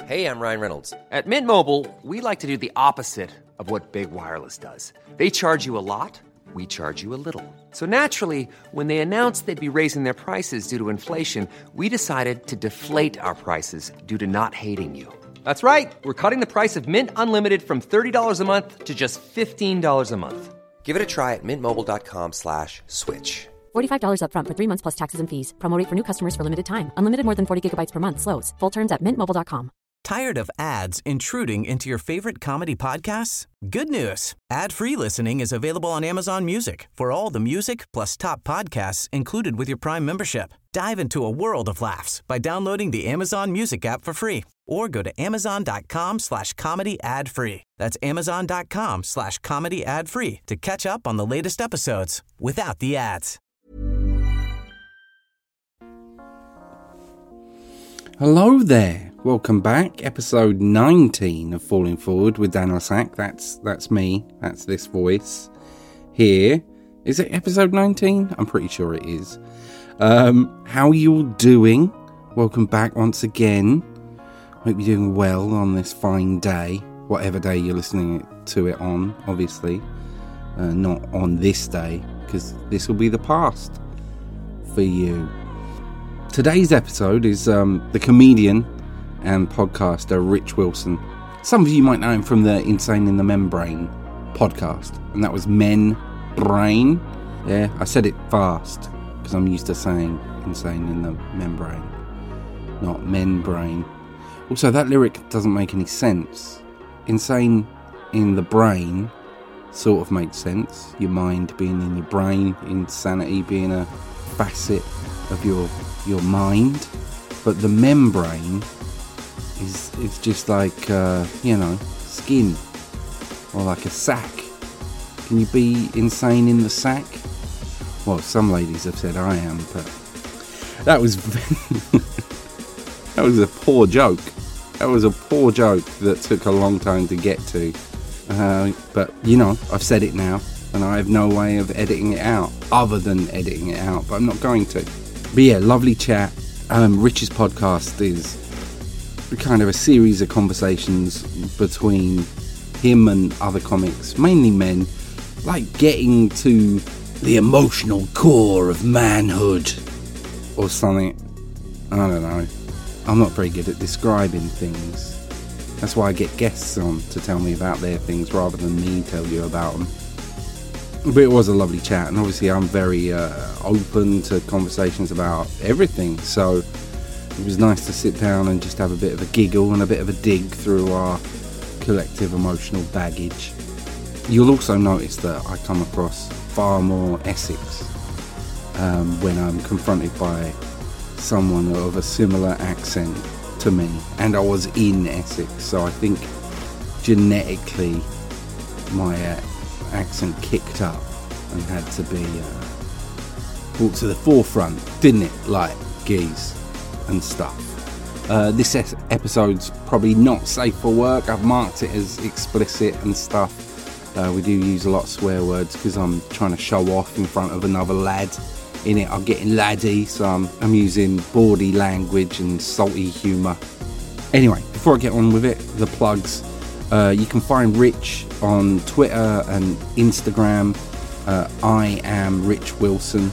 Hey, I'm Ryan Reynolds. At Mint Mobile, we like to do the opposite of what Big Wireless does. They charge you a lot, we charge you a little. So naturally, when they announced they'd be raising their prices due to inflation, we decided to deflate our prices due to not hating you. That's right. We're cutting the price of Mint Unlimited from $30 a month to just $15 a month. Give it a try at mintmobile.com/switch. $45 up front for 3 months plus taxes and fees. Promo rate for new customers for limited time. Unlimited more than 40 gigabytes per month. Slows full terms at mintmobile.com. Tired of ads intruding into your favorite comedy podcasts? Good news. Ad-free listening is available on Amazon Music for all the music plus top podcasts included with your Prime membership. Dive into a world of laughs by downloading the Amazon Music app for free or go to amazon.com/comedy ad-free. That's amazon.com/comedy ad-free to catch up on the latest episodes without the ads. Hello there. Welcome back. Episode 19 of Falling Forward with Dan Lasac. That's me. That's this voice here. Is it episode 19? I'm pretty sure it is. How are you all doing? Welcome back once again. Hope you're doing well on this fine day. Whatever day you're listening to it on, obviously. Not on this day, because this will be the past for you. Today's episode is the comedian and podcaster Rich Wilson. Some of you might know him from the Insane in the Membrane podcast, and that was Men Brain. Yeah, I said it fast because I'm used to saying Insane in the Membrane, not Men Brain. Also, that lyric doesn't make any sense. Insane in the brain sort of makes sense. Your mind being in your brain, insanity being a facet of your mind, but the membrane is just like skin, or like a sack. Can you be insane in the sack? Well, some ladies have said I am, but that was that was a poor joke. That was a poor joke that took a long time to get to, but I've said it now, and I have no way of editing it out other than editing it out, but I'm not going to. But yeah, lovely chat. Rich's podcast is kind of a series of conversations between him and other comics, mainly men, like getting to the emotional core of manhood or something. I don't know. I'm not very good at describing things. That's why I get guests on to tell me about their things rather than me tell you about them. But it was a lovely chat, and obviously I'm very open to conversations about everything, so it was nice to sit down and just have a bit of a giggle and a bit of a dig through our collective emotional baggage. You'll also notice that I come across far more Essex when I'm confronted by someone of a similar accent to me, and I was in Essex, so I think genetically my accent kicked up and had to be brought to the forefront, didn't it? Like geese and stuff. This episode's probably not safe for work. I've marked it as explicit and stuff. We do use a lot of swear words because I'm trying to show off in front of another lad. In it, I'm getting laddie, so I'm using bawdy language and salty humour. Anyway, before I get on with it, the plugs. You can find Rich on Twitter and Instagram. I am Rich Wilson.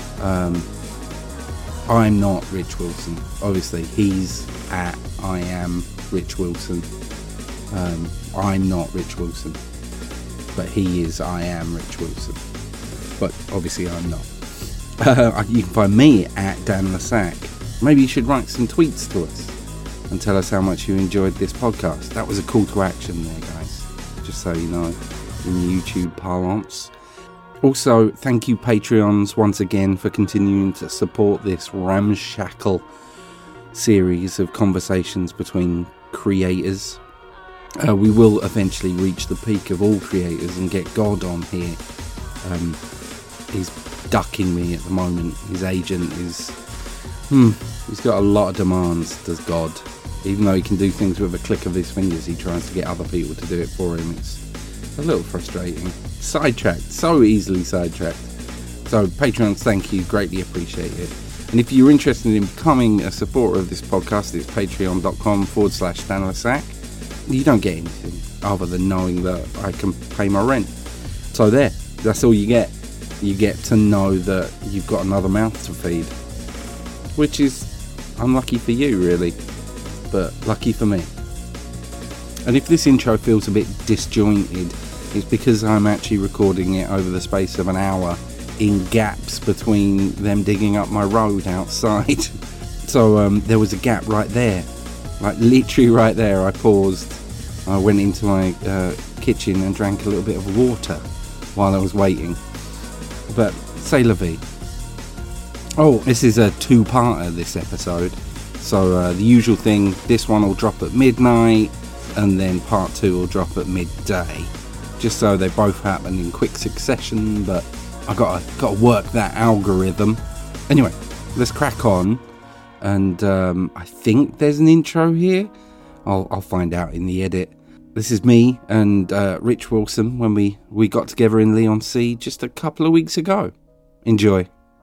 I'm not Rich Wilson. Obviously, he's at I am Rich Wilson. I'm not Rich Wilson. But he is I am Rich Wilson. But obviously, I'm not. You can find me at Dan Lasac. Maybe you should write some tweets to us and tell us how much you enjoyed this podcast. That was a call to action there, guys, just so you know, in YouTube parlance. Also, thank you Patreons once again for continuing to support this ramshackle series of conversations between creators. We will eventually reach the peak of all creators and get God on here. He's ducking me at the moment. His agent is he's got a lot of demands, does God. Even though he can do things with a click of his fingers, he tries to get other people to do it for him. It's a little frustrating. Sidetracked, so easily sidetracked. So Patreons, thank you, greatly appreciate it. And if you're interested in becoming a supporter of this podcast, it's patreon.com/DanLasac. You don't get anything other than knowing that I can pay my rent. So that's all you get. You get to know that you've got another mouth to feed, which is unlucky for you, really, but lucky for me. And if this intro feels a bit disjointed, it's because I'm actually recording it over the space of an hour in gaps between them digging up my road outside. So there was a gap right there, like literally right there. I paused, I went into my kitchen and drank a little bit of water while I was waiting. But c'est la vie. Oh, this is a two-parter, this episode. So the usual thing, this one will drop at midnight, and then part 2 will drop at midday. Just so they both happen in quick succession, but I gotta work that algorithm. Anyway, let's crack on. And I think there's an intro here. I'll find out in the edit. This is me and Rich Wilson when we got together in Leon C just a couple of weeks ago. Enjoy.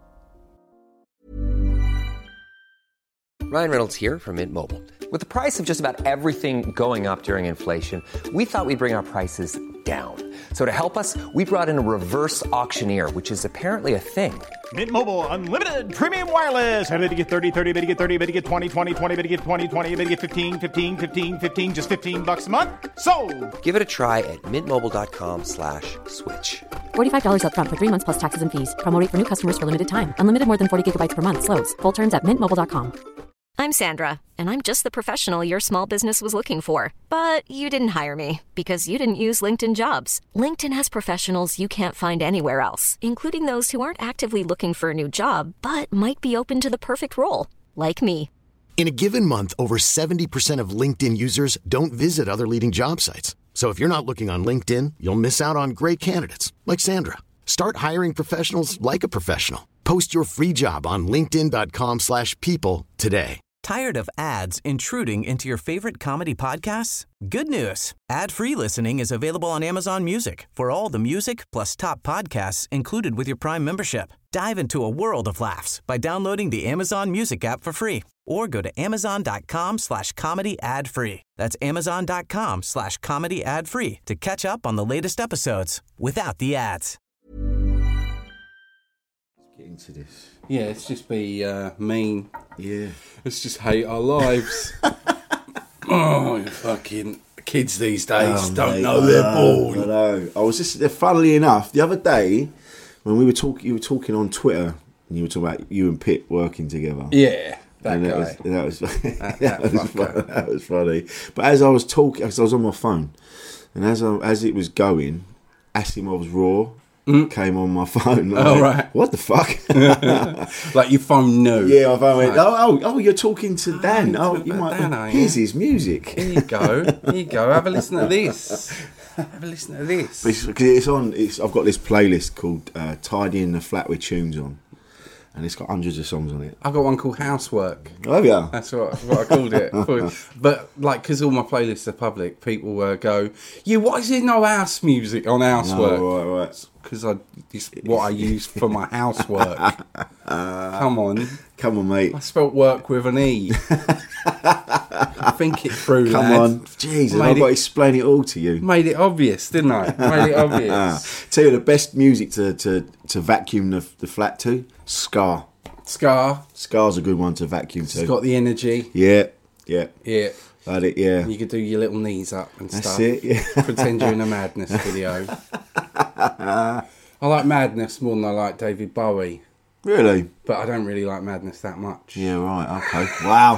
Ryan Reynolds here from Mint Mobile. With the price of just about everything going up during inflation, we thought we'd bring our prices down. So to help us, we brought in a reverse auctioneer, which is apparently a thing. Mint Mobile Unlimited Premium Wireless. How to get 30, 30, bit to get 30, bit to get 20, 20, 20, bit to get 20, 20, bit to get 15, 15, 15, 15, just $15 a month? Sold! Give it a try at mintmobile.com/switch. $45 up front for 3 months plus taxes and fees. Promo rate for new customers for limited time. Unlimited more than 40 gigabytes per month. Slows full terms at mintmobile.com. I'm Sandra, and I'm just the professional your small business was looking for. But you didn't hire me because you didn't use LinkedIn Jobs. LinkedIn has professionals you can't find anywhere else, including those who aren't actively looking for a new job, but might be open to the perfect role, like me. In a given month, over 70% of LinkedIn users don't visit other leading job sites. So if you're not looking on LinkedIn, you'll miss out on great candidates like Sandra. Start hiring professionals like a professional. Post your free job on linkedin.com/people today. Tired of ads intruding into your favorite comedy podcasts? Good news. Ad-free listening is available on Amazon Music for all the music plus top podcasts included with your Prime membership. Dive into a world of laughs by downloading the Amazon Music app for free or go to amazon.com/comedy ad-free. That's amazon.com/comedy ad-free to catch up on the latest episodes without the ads. Get into this. Yeah, let's just be mean. Yeah. Let's just hate our lives. Oh, fucking kids these days don't know they're born. I know. I was just, funnily enough, the other day when we were talking, you were talking on Twitter, and you were talking about you and Pip working together. Yeah, that and guy. That was funny. But as I was talking, because I was on my phone, and as it was going, Asimov's Raw came on my phone. Like, oh, right. What the fuck? Like your phone knew. Yeah, my phone went, oh, you're talking to Dan. Oh, you might. Dan, here's his music. Here you go. Have a listen to this. Because it's on. I've got this playlist called Tidying the Flat with Tunes on. And it's got hundreds of songs on it. I've got one called Housework. Oh, yeah. That's what I called it. But, like, because all my playlists are public, people go, yeah, why is there no house music on Housework? Oh, right. Because it's what I use for my housework. Come on, mate. I spelt work with an E. Think it through, Come lad. on. Jesus, I've got to explain it all to you. Made it obvious, didn't I? Made it obvious. Tell you the best music to vacuum the flat to? Ska. Scar's a good one to vacuum to. It's got the energy. Yeah. Had it, yeah. You could do your little knees up and That's stuff. it, yeah. Pretend you're in a Madness video. I like Madness more than I like David Bowie. Really? But I don't really like Madness that much. Yeah, right, okay. Wow.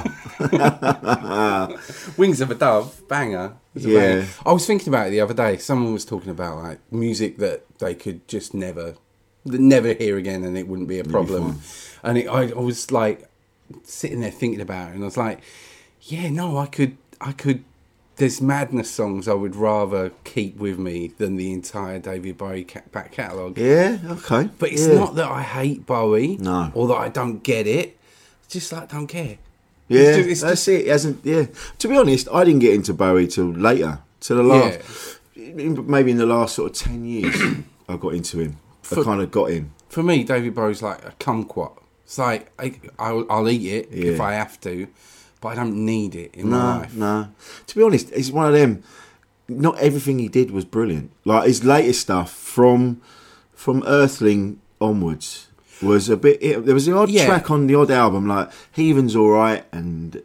Wings of a Dove, banger. Yeah. I was thinking about it the other day. Someone was talking about like music that they could just never hear again and it wouldn't be a problem. And I was like sitting there thinking about it and I was like, yeah, no, I could. There's Madness songs I would rather keep with me than the entire David Bowie back catalogue. Yeah, okay. But it's not that I hate Bowie, no, or that I don't get it. It's just like I don't care. Yeah, it's just it. It hasn't. Yeah, to be honest, I didn't get into Bowie till later, till the last, maybe in the last sort of 10 years, I got into him. I kind of got him. For me, David Bowie's like a kumquat. It's like I'll eat it if I have to, but I don't need it in my life. No. To be honest, it's one of them. Not everything he did was brilliant. Like his latest stuff from Earthling onwards was a bit. There was the odd track on the odd album, like Heathen's all right, and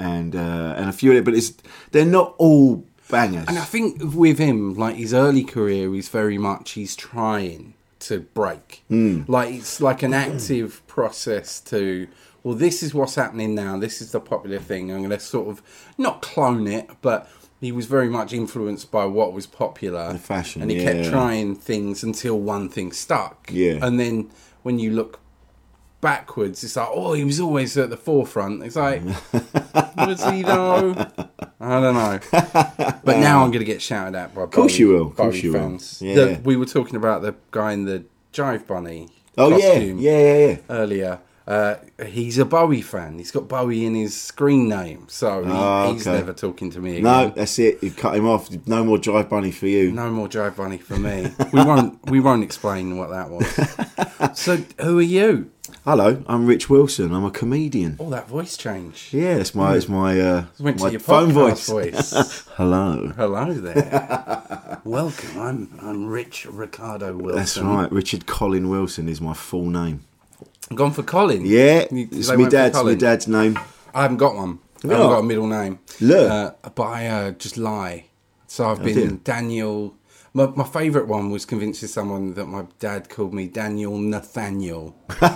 a few of it, but they're not all bangers. And I think with him, like his early career, he's trying to break. Like it's like an active process to. Well, this is what's happening now. This is the popular thing. I'm going to sort of not clone it, but he was very much influenced by what was popular, the fashion, and he kept trying things until one thing stuck. Yeah, and then when you look backwards, it's like, oh, he was always at the forefront. It's like, was he though? I don't know. But now I'm going to get shouted at by Bowie fans. Yeah. We were talking about the guy in the Jive Bunny costume earlier. He's a Bowie fan. He's got Bowie in his screen name, so he's never talking to me again. No, that's it. You've cut him off. No more Jive Bunny for you. No more Jive Bunny for me. We won't explain what that was. So, who are you? Hello, I'm Rich Wilson. I'm a comedian. Oh, that voice change. Yeah, it's my went to your phone voice. Hello there. Welcome. I'm Rich Ricardo Wilson. That's right. Richard Colin Wilson is my full name. Gone for Colin? Yeah, it's my dad's name. I haven't got one. I haven't got a middle name. Look. But I just lie. So I've been Daniel. My favourite one was convincing someone that my dad called me Daniel Nathaniel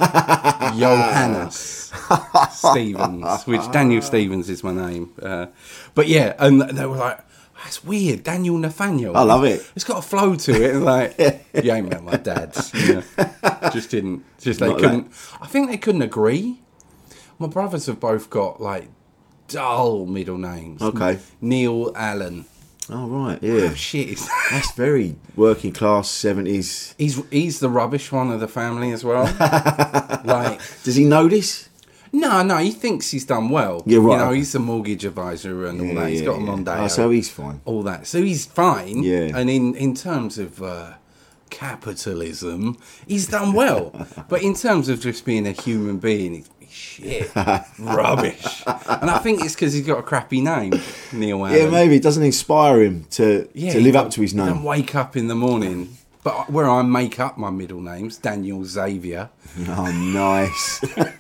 Johannes Stevens, which Daniel Stevens is my name. But yeah, and they were like, that's weird, Daniel Nathaniel. I love it. It's got a flow to it. And like, you ain't met my dad. Just didn't. Just they couldn't. I think they couldn't agree. My brothers have both got like dull middle names. Okay. Neil Allen. Oh right, yeah. Oh, shit is that? That's very working class 70s. He's the rubbish one of the family as well. Like, does he know this? No, he thinks he's done well. Yeah, right. You know, he's a mortgage advisor and all that. He's got a Mondeo. Oh, so he's fine. All that. So he's fine. Yeah. And in terms of capitalism, he's done well. But in terms of just being a human being, he's shit. Rubbish. And I think it's because he's got a crappy name, Neil Allen. Yeah, maybe. It doesn't inspire him to live up to his name. Don't wake up in the morning. But where I make up my middle names, Daniel Xavier. Oh, nice.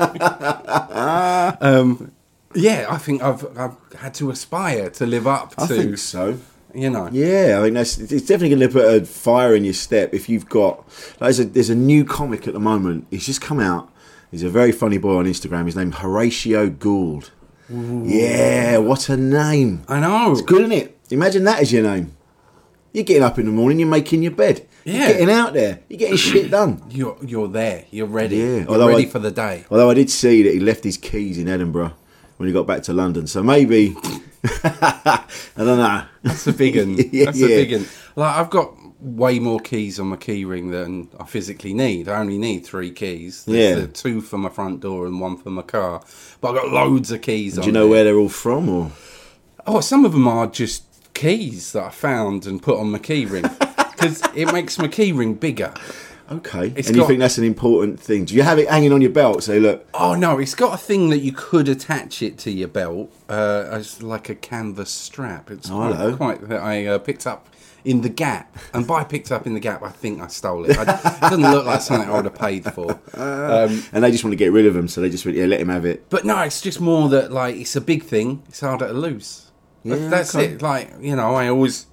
Yeah, I think I've had to aspire to live up to. I think so. You know. Yeah, I mean, it's definitely going to put a fire in your step if you've got. Like, there's a new comic at the moment. He's just come out. He's a very funny boy on Instagram. His name's Horatio Gould. Ooh. Yeah, what a name. I know. It's good, isn't it? Imagine that as your name. You're getting up in the morning, you're making your bed. Yeah. You're getting out there. You're getting shit done. You're there. You're ready. Yeah. You're ready for the day. Although I did see that he left his keys in Edinburgh when he got back to London. So maybe... I don't know. That's a big one. That's a big one. Like, I've got way more keys on my key ring than I physically need. I only need 3 keys. There's 2 for my front door and 1 for my car. But I've got loads of keys on. Do you know where they're all from? Or? Oh, some of them are just keys that I found and put on my key ring. Because it makes my key ring bigger. Okay. You think that's an important thing? Do you have it hanging on your belt? Say, look. Oh, no. It's got a thing that you could attach it to your belt as like a canvas strap. It's quite that I picked up in the Gap. And by picked up in the Gap, I think I stole it. It doesn't look like something I would have paid for. And they just want to get rid of them, so they just went, let him have it. But no, it's just more that, like, it's a big thing. It's harder to lose. Yeah, that's it. Like, you know, I always...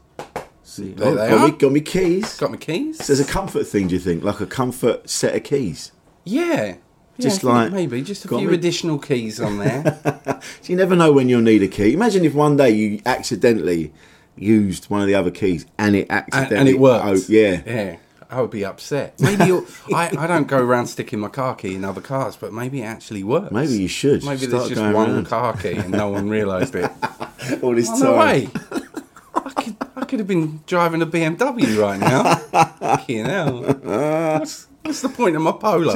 Got me keys. Got my keys. So there's a comfort thing, do you think? Like a comfort set of keys? Yeah. Just like... Maybe, just a few additional keys on there. So you never know when you'll need a key. Imagine if one day you accidentally used one of the other keys and it accidentally... And it worked. Yeah. I would be upset. Maybe I don't go around sticking my car key in other cars, but maybe it actually works. Maybe you should. Maybe there's just one car key and no one realised it. All this time. No way. I could have been driving a BMW right now. Fucking hell. What's the point of my Polo?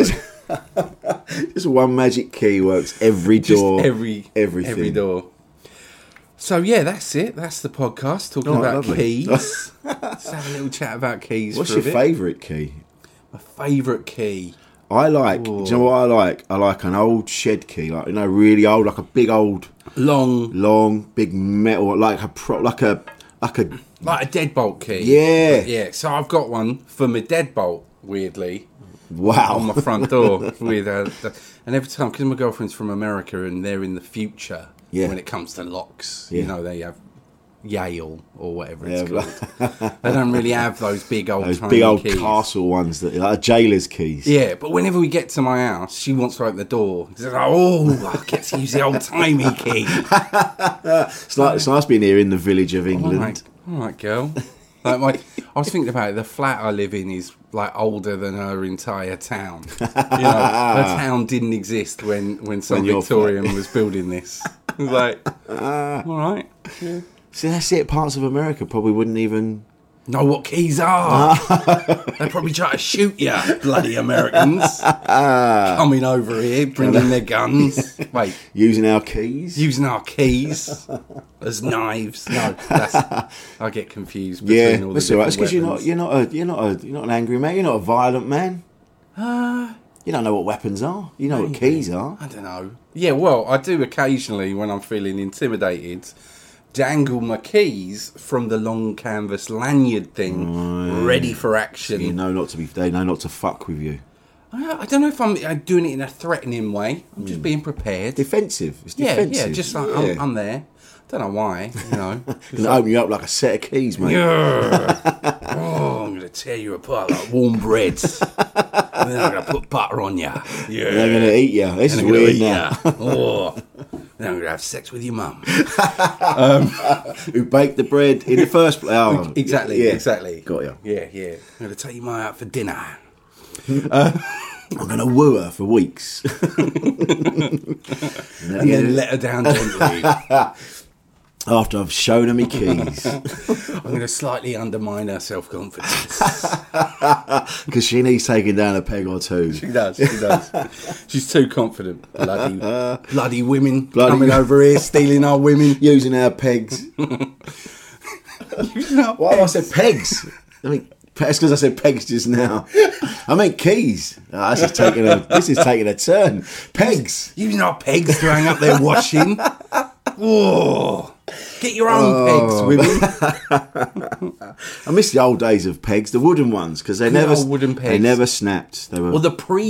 Just one magic key works every door. Everything. Every door. So yeah, that's it. That's the podcast talking about keys. Let's have a little chat about keys. What's your favourite key? My favourite key. I like. Do you know what I like? I like an old shed key, like really old, like a big old, long, big metal, like a deadbolt key. Yeah, yeah. So I've got one for my deadbolt. Weirdly, wow, on my front door with and every time, because my girlfriend's from America and they're in the future. Yeah. When it comes to locks, yeah. you know, they have Yale or whatever it's called. They don't really have those big old keys. Castle ones that like jailer's keys. Yeah, but whenever we get to my house, she wants to open the door. She's like, I get to use the old timey key. It's nice being here in the village of England. All right, girl. Like I was thinking about it. The flat I live in is like older than her entire town. You know, her town didn't exist when some Victorian was building this. It was like, all right. Yeah. See, that's it. Parts of America probably wouldn't even know what keys are. They'd probably try to shoot you, bloody Americans. Coming over here, bringing their guns. Wait. Using our keys as knives. No, I get confused between all the that's all right. It's because you're not an angry man. You're not a violent man. You don't know what weapons are. You know what keys are. I don't know. Yeah, well, I do occasionally when I'm feeling intimidated. Dangle my keys from the long canvas lanyard thing, ready for action. So they know not to fuck with you. I don't know if I'm doing it in a threatening way. I'm just being prepared. Defensive. It's defensive. Yeah, just like I'm there. Don't know why, you know. Gonna open you up like a set of keys, mate. Yeah. Oh, I'm gonna tear you apart like warm bread. And then I'm gonna put butter on you. Yeah. And they're gonna eat you. This is weird now. Oh. Then I'm gonna have sex with your mum. Who baked the bread in the first place? Oh, exactly. Got you. Yeah. I'm gonna take your mum out for dinner. I'm going to woo her for weeks. And then let her down gently. After I've shown her my keys. I'm going to slightly undermine her self-confidence. Because she needs taking down a peg or two. She does. She's too confident. Bloody women coming over here, stealing our women. Using our pegs. Why I said pegs? I mean... That's because I said pegs just now. I meant keys. Oh, this is taking a turn. Pegs. Using our pegs to hang up their washing. Whoa. Get your own pegs, women. I miss the old days of pegs, the wooden ones, because they never snapped. They were the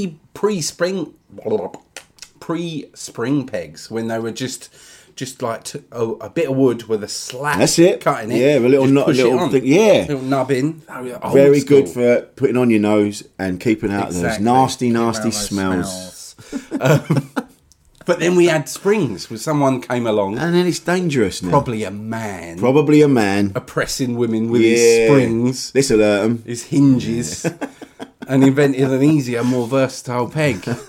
pre-spring pegs when they were just like a bit of wood with a slat. That's it. Cutting it. Yeah, a little thing. Yeah, little nubbin. Very good for putting on your nose and keeping out those nasty smells. But then we had springs, where someone came along, and then it's dangerous now. Probably a man oppressing women with his springs. This alert him. His hinges. And invented an easier, more versatile peg. He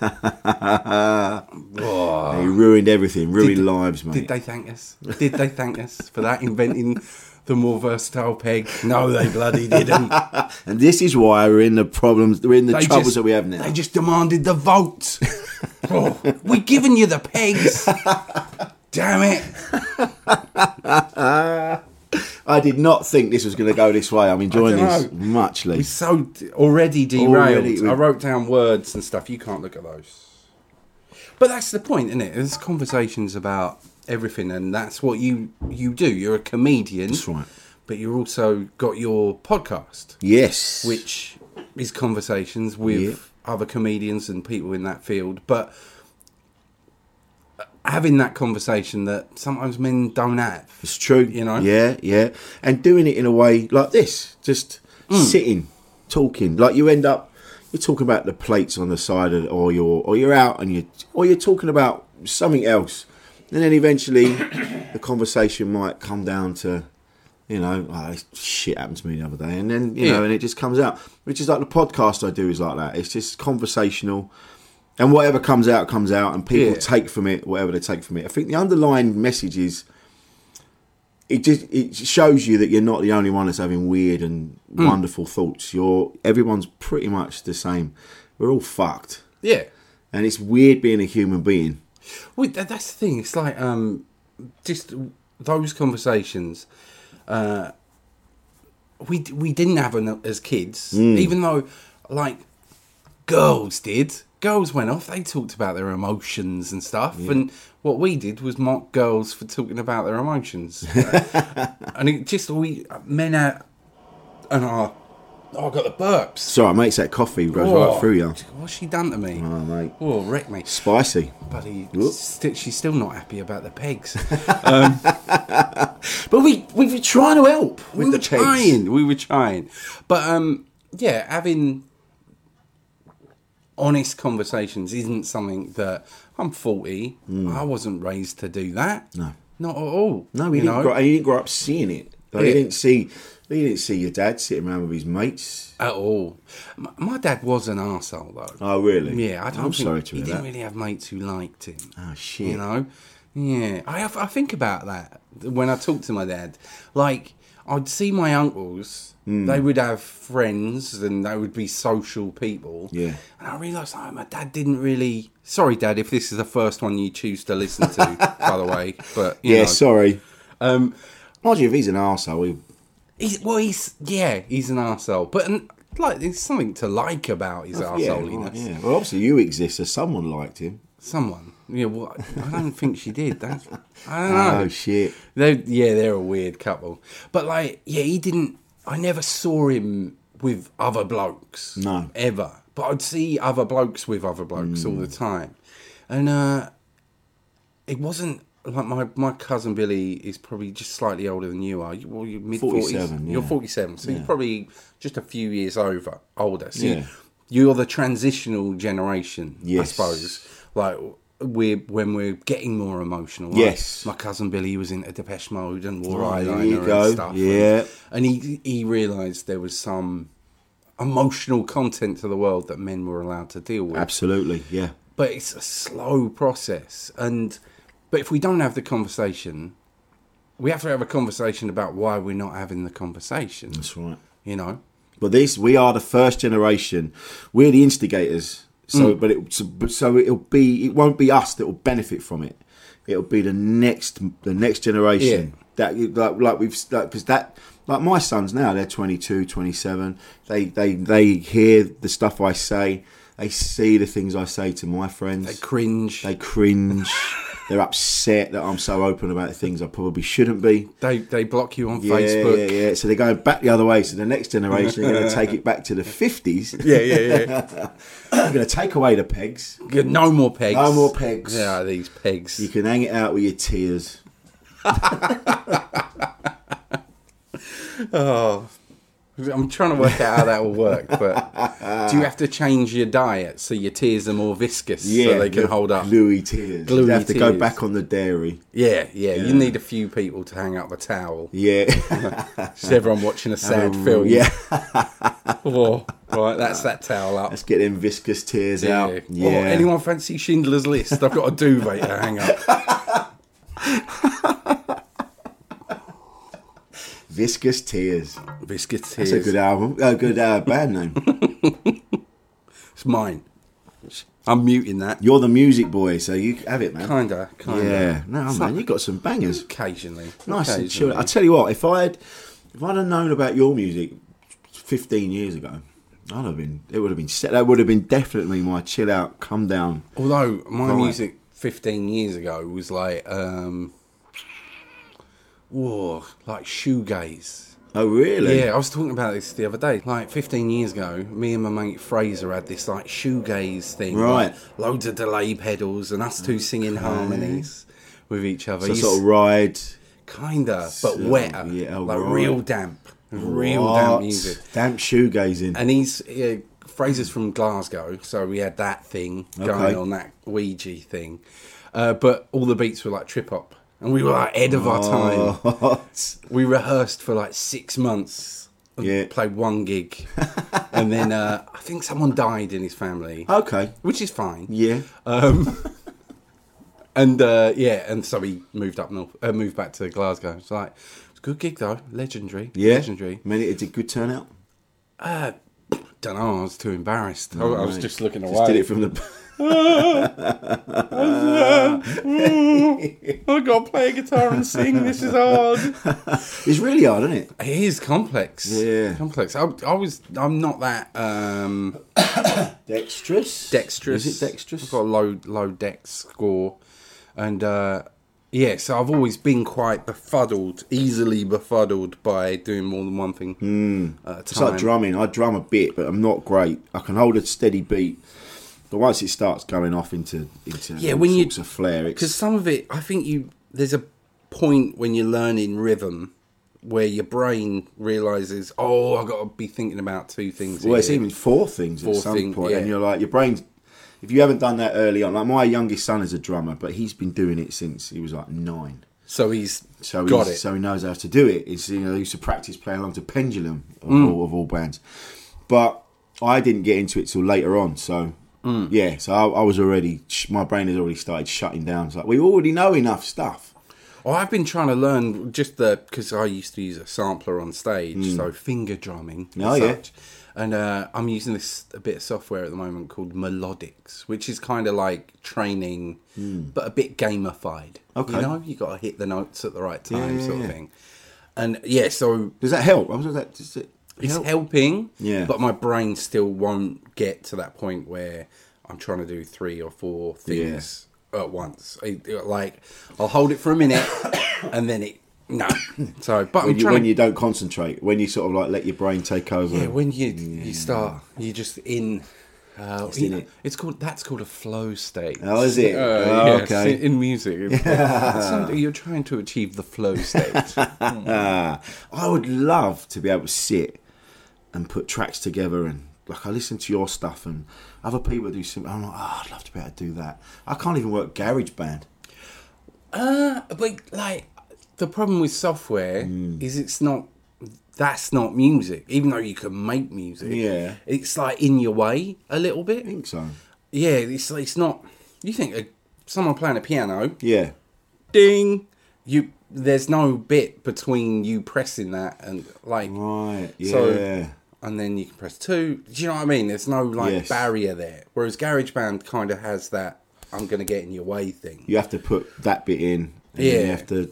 ruined everything, ruined lives, mate. Did they thank us? For that, inventing the more versatile peg? No, they bloody didn't. And this is why we're in the troubles that we have now. They just demanded the vote. We're giving you the pegs. Damn it. I did not think this was going to go this way. I'm enjoying this muchly. We're so already derailed. I wrote down words and stuff. You can't look at those. But that's the point, isn't it? There's conversations about everything, and that's what you do. You're a comedian. That's right. But you've also got your podcast. Yes. Which is conversations with other comedians and people in that field. But having that conversation that sometimes men don't have. It's true. You know? Yeah. And doing it in a way like this. Just sitting, talking. Like you're talking about the plates on the side of, or you're out and you're talking about something else. And then eventually the conversation might come down to, this shit happened to me the other day. And then, and it just comes out. Which is like the podcast I do is like that. It's just conversational. And whatever comes out, and people take from it whatever they take from it. I think the underlying message is it shows you that you're not the only one that's having weird and wonderful thoughts. Everyone's pretty much the same. We're all fucked. Yeah. And it's weird being a human being. Well, that's the thing. It's like just those conversations. We didn't have them as kids, even though like. Girls did. Girls went off. They talked about their emotions and stuff. Yeah. And what we did was mock girls for talking about their emotions. And it just, men out, and I got the burps. Sorry, mate, it's that coffee goes right through you. What's she done to me? Oh, mate. Oh, wrecked me. Spicy. Buddy, she's still not happy about the pegs. But we were trying to help with the pegs. We were trying. But, yeah, having honest conversations isn't something that... I'm 40. I wasn't raised to do that. No. Not at all. No, you didn't grow up seeing it. Like, you didn't see your dad sitting around with his mates at all. My dad was an arsehole, though. Oh, really? Yeah, I'm sorry to hear that. He didn't really have mates who liked him. Oh, shit. You know? Yeah. I think about that when I talk to my dad. Like, I'd see my uncles. They would have friends and they would be social people. Yeah. And I realised, my dad didn't really... Sorry, Dad, if this is the first one you choose to listen to, by the way. But you know. Sorry. Mind you, if he's an arsehole... He's an arsehole. But like, there's something to like about his arseholiness. Yeah. Well, obviously you exist, so someone liked him. Someone? Yeah, well, I don't think she did. I don't know. Oh, shit. They're a weird couple. But, like, he didn't... I never saw him with other blokes. No. Ever. But I'd see other blokes with other blokes all the time. And it wasn't... Like, my cousin Billy is probably just slightly older than you are. You're mid-40s. 47, yeah. You're 47, so you're probably just a few years older. So yeah. You're the transitional generation, yes. I suppose. Like... when we're getting more emotional. Right? Yes. My cousin Billy was into Depeche Mode and wore eyeliner and stuff. Yeah. And he realised there was some emotional content to the world that men were allowed to deal with. Absolutely, yeah. But it's a slow process. But if we don't have the conversation, we have to have a conversation about why we're not having the conversation. That's right. You know? But we are the first generation. We're the instigators. So, it won't be us that will benefit from it. It'll be the next generation. Yeah. Like my sons now, they're 22, 27. They hear the stuff I say. They see the things I say to my friends. They cringe. They're upset that I'm so open about the things I probably shouldn't be. They block you on Facebook. Yeah. So they're going back the other way. So the next generation are going to take it back to the 50s. Yeah. They're going to take away the pegs. No more pegs. No more pegs. Yeah, these pegs. You can hang it out with your tears. Oh, I'm trying to work out how that will work, but do you have to change your diet so your tears are more viscous so they can hold up? Gluey tears. You have to go back on the dairy. Yeah. You need a few people to hang up the towel. Yeah. Just everyone watching a sad film. Yeah. Oh, right, that's that towel up. Let's get them viscous tears out. Yeah. Oh, anyone fancy Schindler's List? I've got a duvet to hang up. Viscous Tears. Viscous Tears. That's a good album. A good band name. It's mine. I'm muting that. You're the music boy, so you have it, man. Kinda. Yeah. No, man, you got some bangers. Occasionally. Nice and chill. I tell you what, if I'd have known about your music 15 years ago, it would have been set. That would have been definitely my chill out, come down. Although my music 15 years ago was like like shoegaze. Oh, really? Yeah, I was talking about this the other day. Like 15 years ago, me and my mate Fraser had this like shoegaze thing. Right. Like, loads of delay pedals and us two singing harmonies with each other. So sort of ride. Kinda, but wetter. Yeah, like real damp. Real damp music. Damp shoegazing. And Fraser's from Glasgow, so we had that thing going on, that Ouija thing. But all the beats were like trip hop. And we were like ahead of our time. We rehearsed for like 6 months. And played one gig. And then I think someone died in his family. Okay. Which is fine. Yeah. And so we moved up north, moved back to Glasgow. It's like, it's a good gig though. Legendary. Yeah. Legendary. I mean, it did good turnout? Don't know, I was too embarrassed. I was just looking away. Just did it from the... I've got to play a guitar and sing. This is hard. It's really hard, isn't it? It is complex. Yeah. Complex. I'm not that Dexterous. dexterous. Is it dexterous? I've got a low dex score. And so I've always been quite easily befuddled by doing more than one thing at a time. It's like drumming. I drum a bit, but I'm not great. I can hold a steady beat. But once it starts going off into when you sorts of flair, because some of it, I think there's a point when you're learning rhythm where your brain realizes, I've got to be thinking about two things. Well, it's even four things at some point, and you're like, your brain. If you haven't done that early on, like my youngest son is a drummer, but he's been doing it since he was like 9. So he's got it. So he knows how to do it. He used to practice playing along to Pendulum of all bands, but I didn't get into it till later on. So so I was already, my brain had already started shutting down. It's like, we already know enough stuff. Well, I've been trying to learn because I used to use a sampler on stage, so finger drumming. Oh, yeah. Such. And I'm using a bit of software at the moment called Melodics, which is kind of like training, but a bit gamified. Okay. You know, you got to hit the notes at the right time, sort of thing. And so does that help? It's helping, yeah. But my brain still won't get to that point where I'm trying to do 3 or 4 things at once. I'll hold it for a minute, and then no. So, but when you don't concentrate, when you sort of like let your brain take over. Yeah, when you start, you're just in. That's called a flow state. Oh, is it? Yes, okay. In music, you're trying to achieve the flow state. I would love to be able to sit and put tracks together, and like I listen to your stuff and other people do something. I'm like, I'd love to be able to do that. I can't even work GarageBand. But like the problem with software is that's not music. Even though you can make music, it's like in your way a little bit. I think so. Yeah, it's not. You think someone playing a piano? Yeah. Ding. There's no bit between you pressing that and like. Right. Yeah. So, and then you can press 2. Do you know what I mean? There's no barrier there. Whereas GarageBand kind of has that I'm going to get in your way thing. You have to put that bit in. And then you have to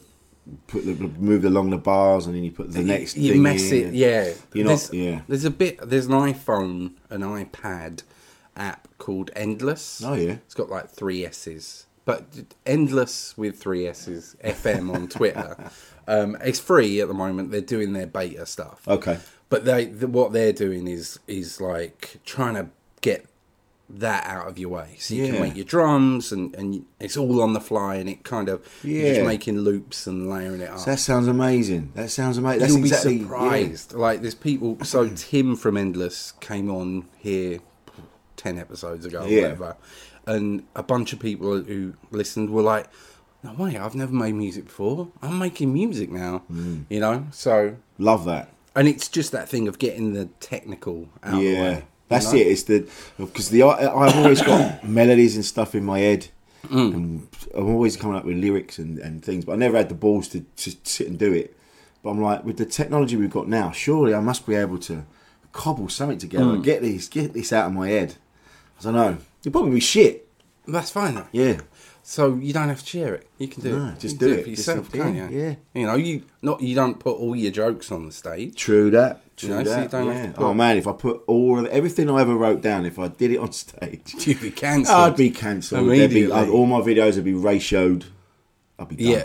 move along the bars, and then you put the next thing in. You mess it, There's There's an iPhone, an iPad app called Endless. Oh, yeah. It's got like 3 S's. But Endless with 3 S's, FM on Twitter. It's free at the moment. They're doing their beta stuff. Okay. But what they're doing is like trying to get that out of your way, so you can make your drums, and it's all on the fly, and it kind of you're just making loops and layering it up. So that sounds amazing. That's You'll be surprised. Like there's people. So Tim from Endless came on here 10 episodes ago, or whatever, and a bunch of people who listened were like, "No way, I've never made music before. I'm making music now." You know, so love that. And it's just that thing of getting the technical out of the way. That's it. It's because I've always got melodies and stuff in my head, and I'm always coming up with lyrics and things, but I never had the balls to sit and do it. But I'm like, with the technology we've got now, surely I must be able to cobble something together, get this out of my head. I don't know. You'll probably be shit. That's fine though. Yeah. So you don't have to share it. You can do it. Just do it for yourself, can't you? Yeah. You know, you don't put all your jokes on the stage. True that. So you don't have to put... Oh man, if I put everything I ever wrote down, if I did it on stage, you'd be cancelled. I'd be cancelled. All my videos would be ratioed. I'd be done.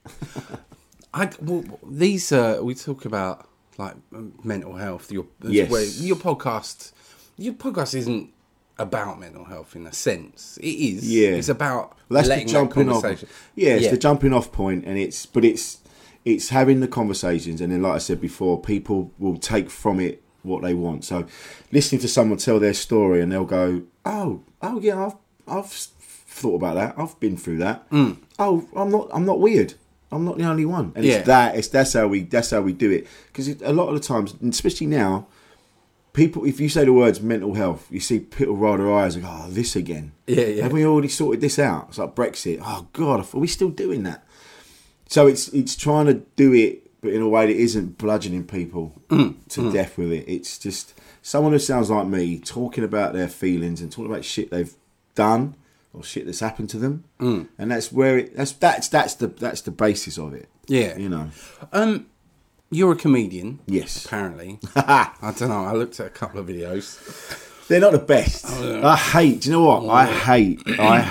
Yeah. We talk about like mental health. Your podcast isn't about mental health in a sense. It is. Yeah. It's about letting the jumping off. Yeah, it's the jumping off point, and it's having the conversations, and then, like I said before, people will take from it what they want. So, listening to someone tell their story, and they'll go, "Oh, yeah, I've thought about that. I've been through that. Oh, I'm not weird. I'm not the only one." And that's how we do it. Because a lot of the times, especially now, people, if you say the words mental health, you see people roll their eyes like, "Oh, this again." Yeah. Have we already sorted this out? It's like Brexit. Oh God, are we still doing that? So it's trying to do it, but in a way that isn't bludgeoning people to death with it. It's just someone who sounds like me talking about their feelings and talking about shit they've done or shit that's happened to them, and that's where that's the basis of it. Yeah, you know. You're a comedian. Yes, apparently. I don't know. I looked at a couple of videos. They're not the best. I hate. Do you know what? I hate.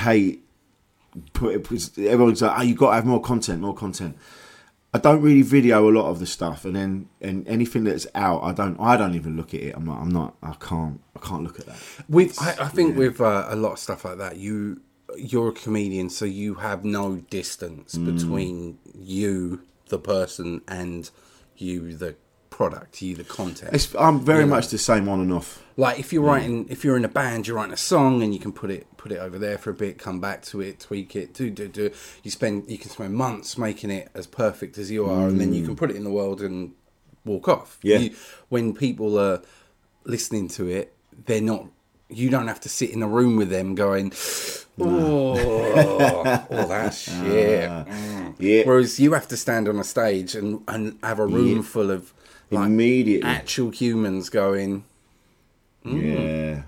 Everyone's like, "Oh, you got to have more content." I don't really video a lot of the stuff, and anything that's out, I don't even look at it. I can't look at that. I think with a lot of stuff like that, you're a comedian, so you have no distance between you, the person, and you, the product, you, the content. I'm very much the same on and off. Like if you're if you're in a band, you're writing a song, and you can put it over there for a bit, come back to it, tweak it, do. You can spend months making it as perfect as you are, and then you can put it in the world and walk off. Yeah. When people are listening to it, they're not. You don't have to sit in a room with them going, oh that shit. Yeah. Whereas you have to stand on a stage and have a room full of like, immediately actual humans going. Yeah.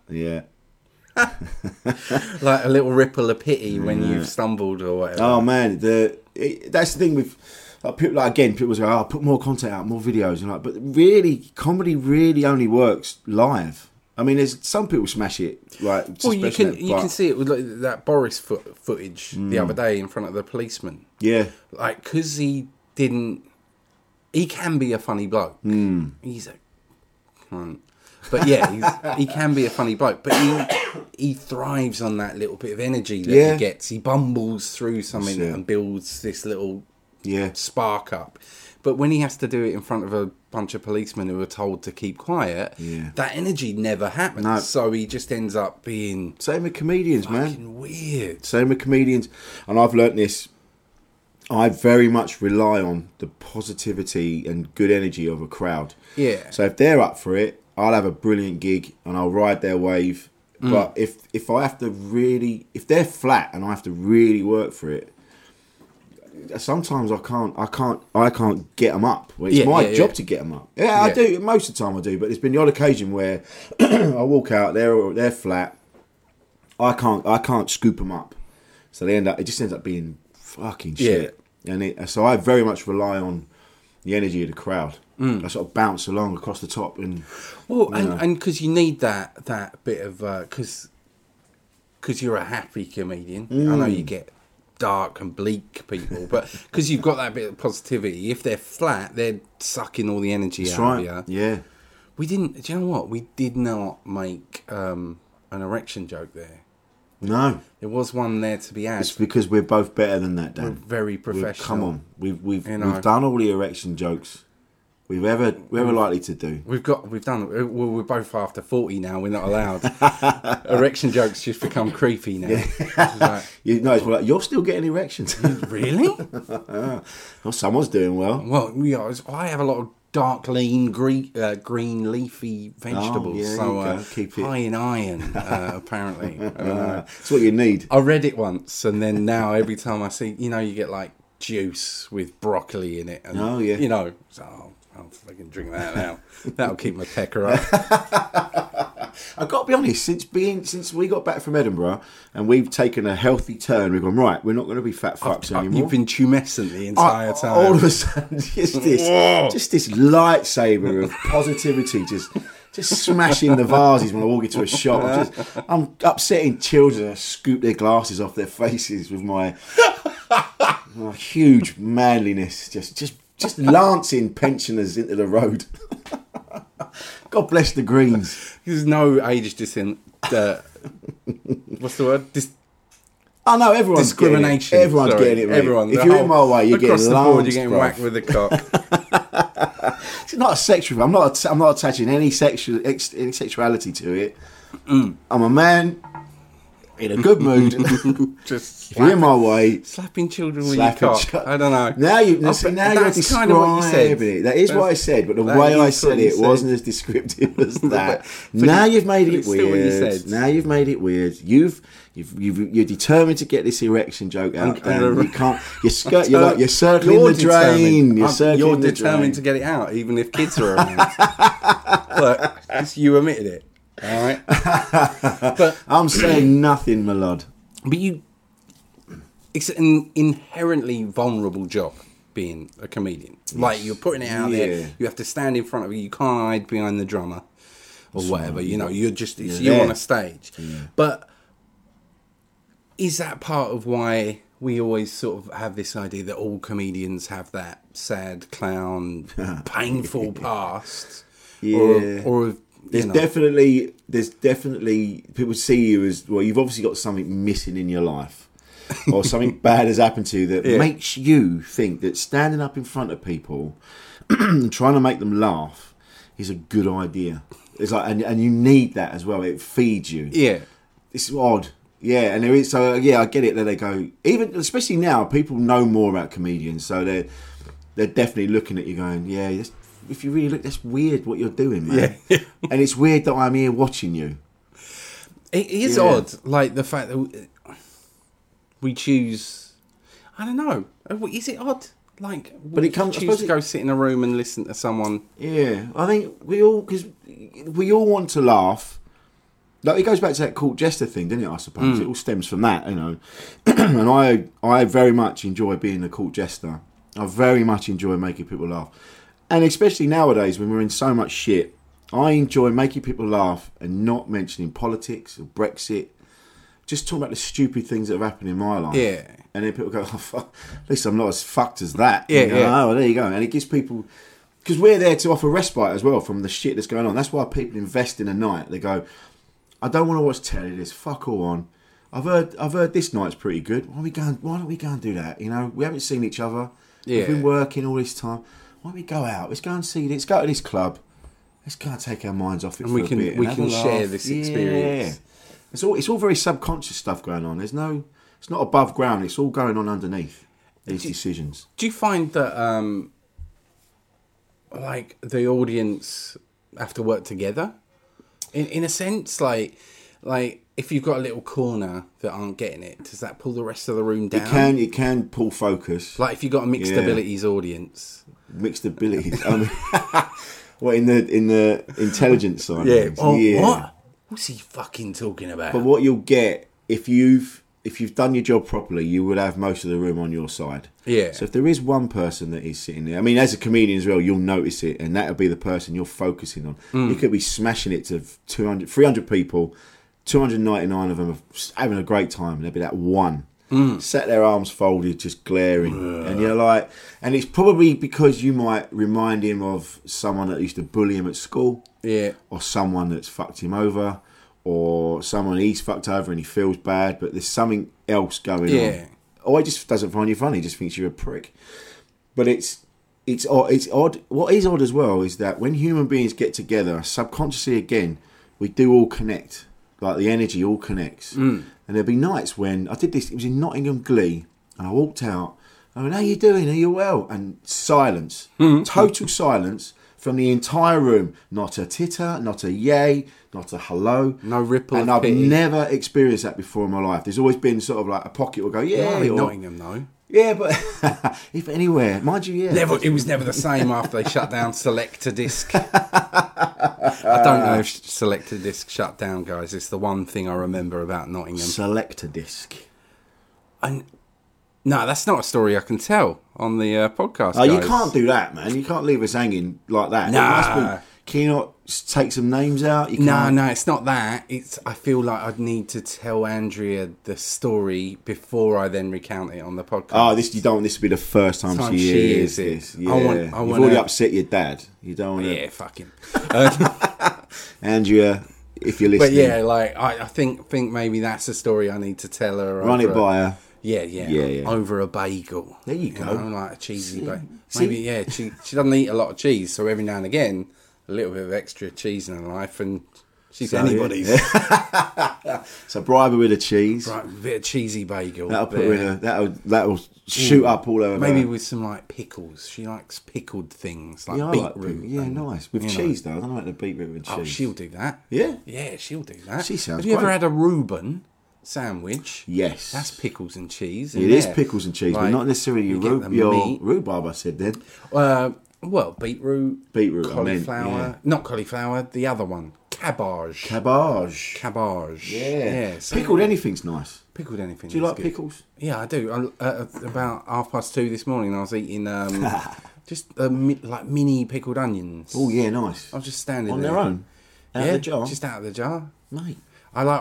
Like a little ripple of pity when you've stumbled or whatever. Oh man, that's the thing with people say, "Oh, put more content out, more videos," and but really, comedy really only works live. I mean, there's some people smash it right. Well, you can see it with like that Boris footage the other day in front of the policeman. Yeah, like because he can be a funny bloke. He's a cunt. But yeah, he can be a funny bloke. But he thrives on that little bit of energy that he gets. He bumbles through something and builds this little spark up. But when he has to do it in front of a bunch of policemen who are told to keep quiet, that energy never happens. No. So he just ends up being... Same with comedians, man. Weird. Same with comedians. And I've learnt this. I very much rely on the positivity and good energy of a crowd. Yeah. So if they're up for it, I'll have a brilliant gig and I'll ride their wave. But if I have to really... If they're flat and I have to really work for it, sometimes I can't get them up. It's my job to get them up. Yeah, I do. Most of the time I do, but there's been the odd occasion where I walk out, they're flat. I can't scoop them up. So it just ends up being fucking shit. And so I very much rely on the energy of the crowd. I sort of bounce along across the top and because you need that bit of because you're a happy comedian. I know you get dark and bleak people, but because you've got that bit of positivity, if they're flat, they're sucking all the energy out of you. Yeah. Do you know what? We did not make an erection joke there. No. There was one there to be had. It's because we're both better than that, Dan. We're very professional. Come on. We've done all the erection jokes we're ever likely to do. We've done. Well, we're both after 40 now. We're not allowed. Erection jokes just become creepy now. Yeah. It's like, you're still getting erections. Really? Well, someone's doing well. Well, I have a lot of dark, lean, green leafy vegetables. So keep it high in iron, apparently. I don't know. That's what you need. I read it once, and then now every time I see, you get like juice with broccoli in it. And, so I'll fucking drink that now. That'll keep my pecker up. I've got to be honest, since we got back from Edinburgh and we've taken a healthy turn, we've gone, right, we're not going to be fat fucks anymore. You've been tumescent the entire time. All of a sudden, just this lightsaber of positivity, just smashing the vases when I walk into a shop. I'm upsetting children. I scoop their glasses off their faces with my huge manliness, just lancing pensioners into the road. God bless the Greens. There's no age what's the word? No, everyone's discrimination. Getting it. Everyone's getting it. Right. If you're in my way, you're getting lanced, you're getting whacked with a cock. It's not a sexual. I'm not attaching any sexuality to it. I'm a man in a good mood. Just if you're in my way, slapping children with your cock. I don't know. Now you're describing kind of what you said. That is what I said, but the way I said it wasn't as descriptive as that. Now you've made it weird. Now you've made it weird. You're determined to get this erection joke out. You can't. You're circling the drain. You're determined to get it out, even if kids are around. Look, you admitted it. All right. But I'm saying nothing, my lord. But it's an inherently vulnerable job being a comedian. Like, you're putting it out there. You have to stand in front of it. You can't hide behind the drummer or whatever. You know, you're just you're on a stage. Yeah. But is that part of why we always sort of have this idea that all comedians have that sad clown, painful past? Yeah. Or there's definitely people see you as, well, you've obviously got something missing in your life, or something bad has happened to you that makes you think that standing up in front of people and trying to make them laugh is a good idea. It's like, and you need that as well. It feeds you. Yeah, it's odd. Yeah, and there is, so I get it that they go, even especially now, people know more about comedians, so they're definitely looking at you going, yeah, if you really look, that's weird what you're doing, man. Yeah. And it's weird that I'm here watching you. It is odd, like the fact that we choose. I don't know. Is it odd? Like, but it comes. Choose to go sit in a room and listen to someone. Yeah, I think we all want to laugh. Like, it goes back to that court jester thing, doesn't it? I suppose it all stems from that, you know. And I very much enjoy being a court jester. I very much enjoy making people laugh. And especially nowadays when we're in so much shit, I enjoy making people laugh and not mentioning politics or Brexit. Just talking about the stupid things that have happened in my life. Yeah. And then people go, oh, fuck, at least I'm not as fucked as that. Yeah, you know? yeah. Oh, well, there you go. And it gives people... Because we're there to offer respite as well from the shit that's going on. That's why people invest in a night. They go, I don't want to watch telly, this fuck all on. I've heard this night's pretty good. Why don't we go and do that? You know, we haven't seen each other. Yeah. We've been working all this time. Why don't we go out? Let's go and see this. Go to this club. Let's go and take our minds off it and for a bit. We can share this experience. Yeah. It's all very subconscious stuff going on. It's not above ground. It's all going on underneath these decisions. Do you find that like the audience have to work together? In a sense, like if you've got a little corner that aren't getting it, does that pull the rest of the room down? It can pull focus. Like if you've got a mixed abilities audience. Mixed abilities. I mean, what in the intelligence side? Yeah. What? What's he fucking talking about? But what you'll get if you've done your job properly, you will have most of the room on your side. Yeah. So if there is one person that is sitting there, I mean, as a comedian as well, you'll notice it, and that'll be the person you're focusing on. You could be smashing it to 200, 300 people, 299 of them are having a great time, and there'll be that one sat their arms folded, just glaring, and you're like, and it's probably because you might remind him of someone that used to bully him at school, or someone that's fucked him over. Or someone he's fucked over and he feels bad, but there's something else going on. Or he just doesn't find you funny, he just thinks you're a prick. But it's odd. What is odd as well is that when human beings get together, subconsciously again, we do all connect. Like the energy all connects. And there'll be nights when I did this, it was in Nottingham Glee, and I walked out, I went, how you doing? Are you well? And silence. Total silence. From the entire room, not a titter, not a yay, not a hello. No ripple and of I've pity. never experienced that before in my life. There's always been sort of like a pocket will go, yeah. In Nottingham, though. Yeah, but if anywhere, mind you, yeah. It was never the same after they shut down Selector Disc. I don't know if Selector Disc shut down, guys. It's the one thing I remember about Nottingham. Selector Disc. No, that's not a story I can tell on the podcast. Oh, you can't do that, man. You can't leave us hanging like that. Nah. Can you not take some names out? No, it's not that. I feel like I'd need to tell Andrea the story before I then recount it on the podcast. Oh, you don't want this to be the first time she hears this. Yeah. You've already upset your dad. You don't want to... Yeah, fuck him. Andrea, if you're listening... But yeah, like, I think maybe that's a story I need to tell her. Run it by her. Yeah. Over a bagel. There you go. Like a cheesy bagel. Maybe, she doesn't eat a lot of cheese, so every now and again, a little bit of extra cheese in her life, and she's anybody's. Yeah. So bribe her with a cheese. Right, a bit of cheesy bagel. That'll put her in that'll shoot up all over. Maybe with some like pickles. She likes pickled things like beetroot. Nice. With cheese though. I don't like the beetroot with cheese. Oh, she'll do that. Yeah? Yeah, she'll do that. She sounds Have you ever great. had a Reuben sandwich? Yes. That's pickles and cheese. It is pickles and cheese, but not necessarily your meat. rhubarb, I said then. Well, beetroot, cauliflower. I meant, yeah. Not cauliflower, the other one. cabbage. Cabbage. Yeah. So Pickled anything's nice. Pickled anything. Do you like good. pickles? Yeah, I do. About 2:30 this morning, I was eating just like mini pickled onions. Oh, yeah, nice. I was just standing on there. their own? Out of the jar? Just out of the jar. Mate. I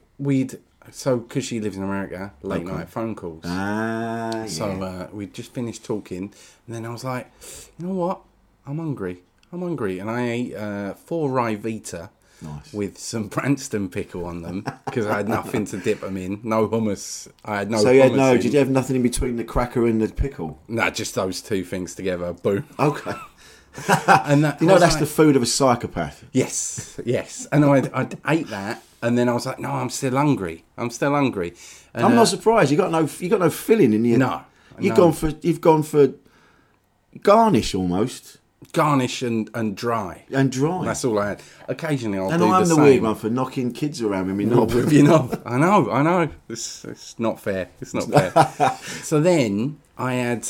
because she lives in America, late night phone calls. Yeah. So we'd just finished talking, and then I was like, you know what? I'm hungry. And I ate 4 rye Vita. Nice. With some Branston pickle on them because I had nothing to dip them in. No hummus. I had no. So you had hummus did you have nothing in between the cracker and the pickle? No, just those two things together. Boom. Okay. And that's like, the food of a psychopath. Yes. And I ate that, and then I was like, no, I'm still hungry. And, I'm not surprised. You got no filling in you. No. You've gone for garnish almost. Garnish and dry. And dry. That's all I had. Occasionally I'll do the same. And I'm the weird one for knocking kids around with me knob. With your knob. I know. It's not fair. So then I had...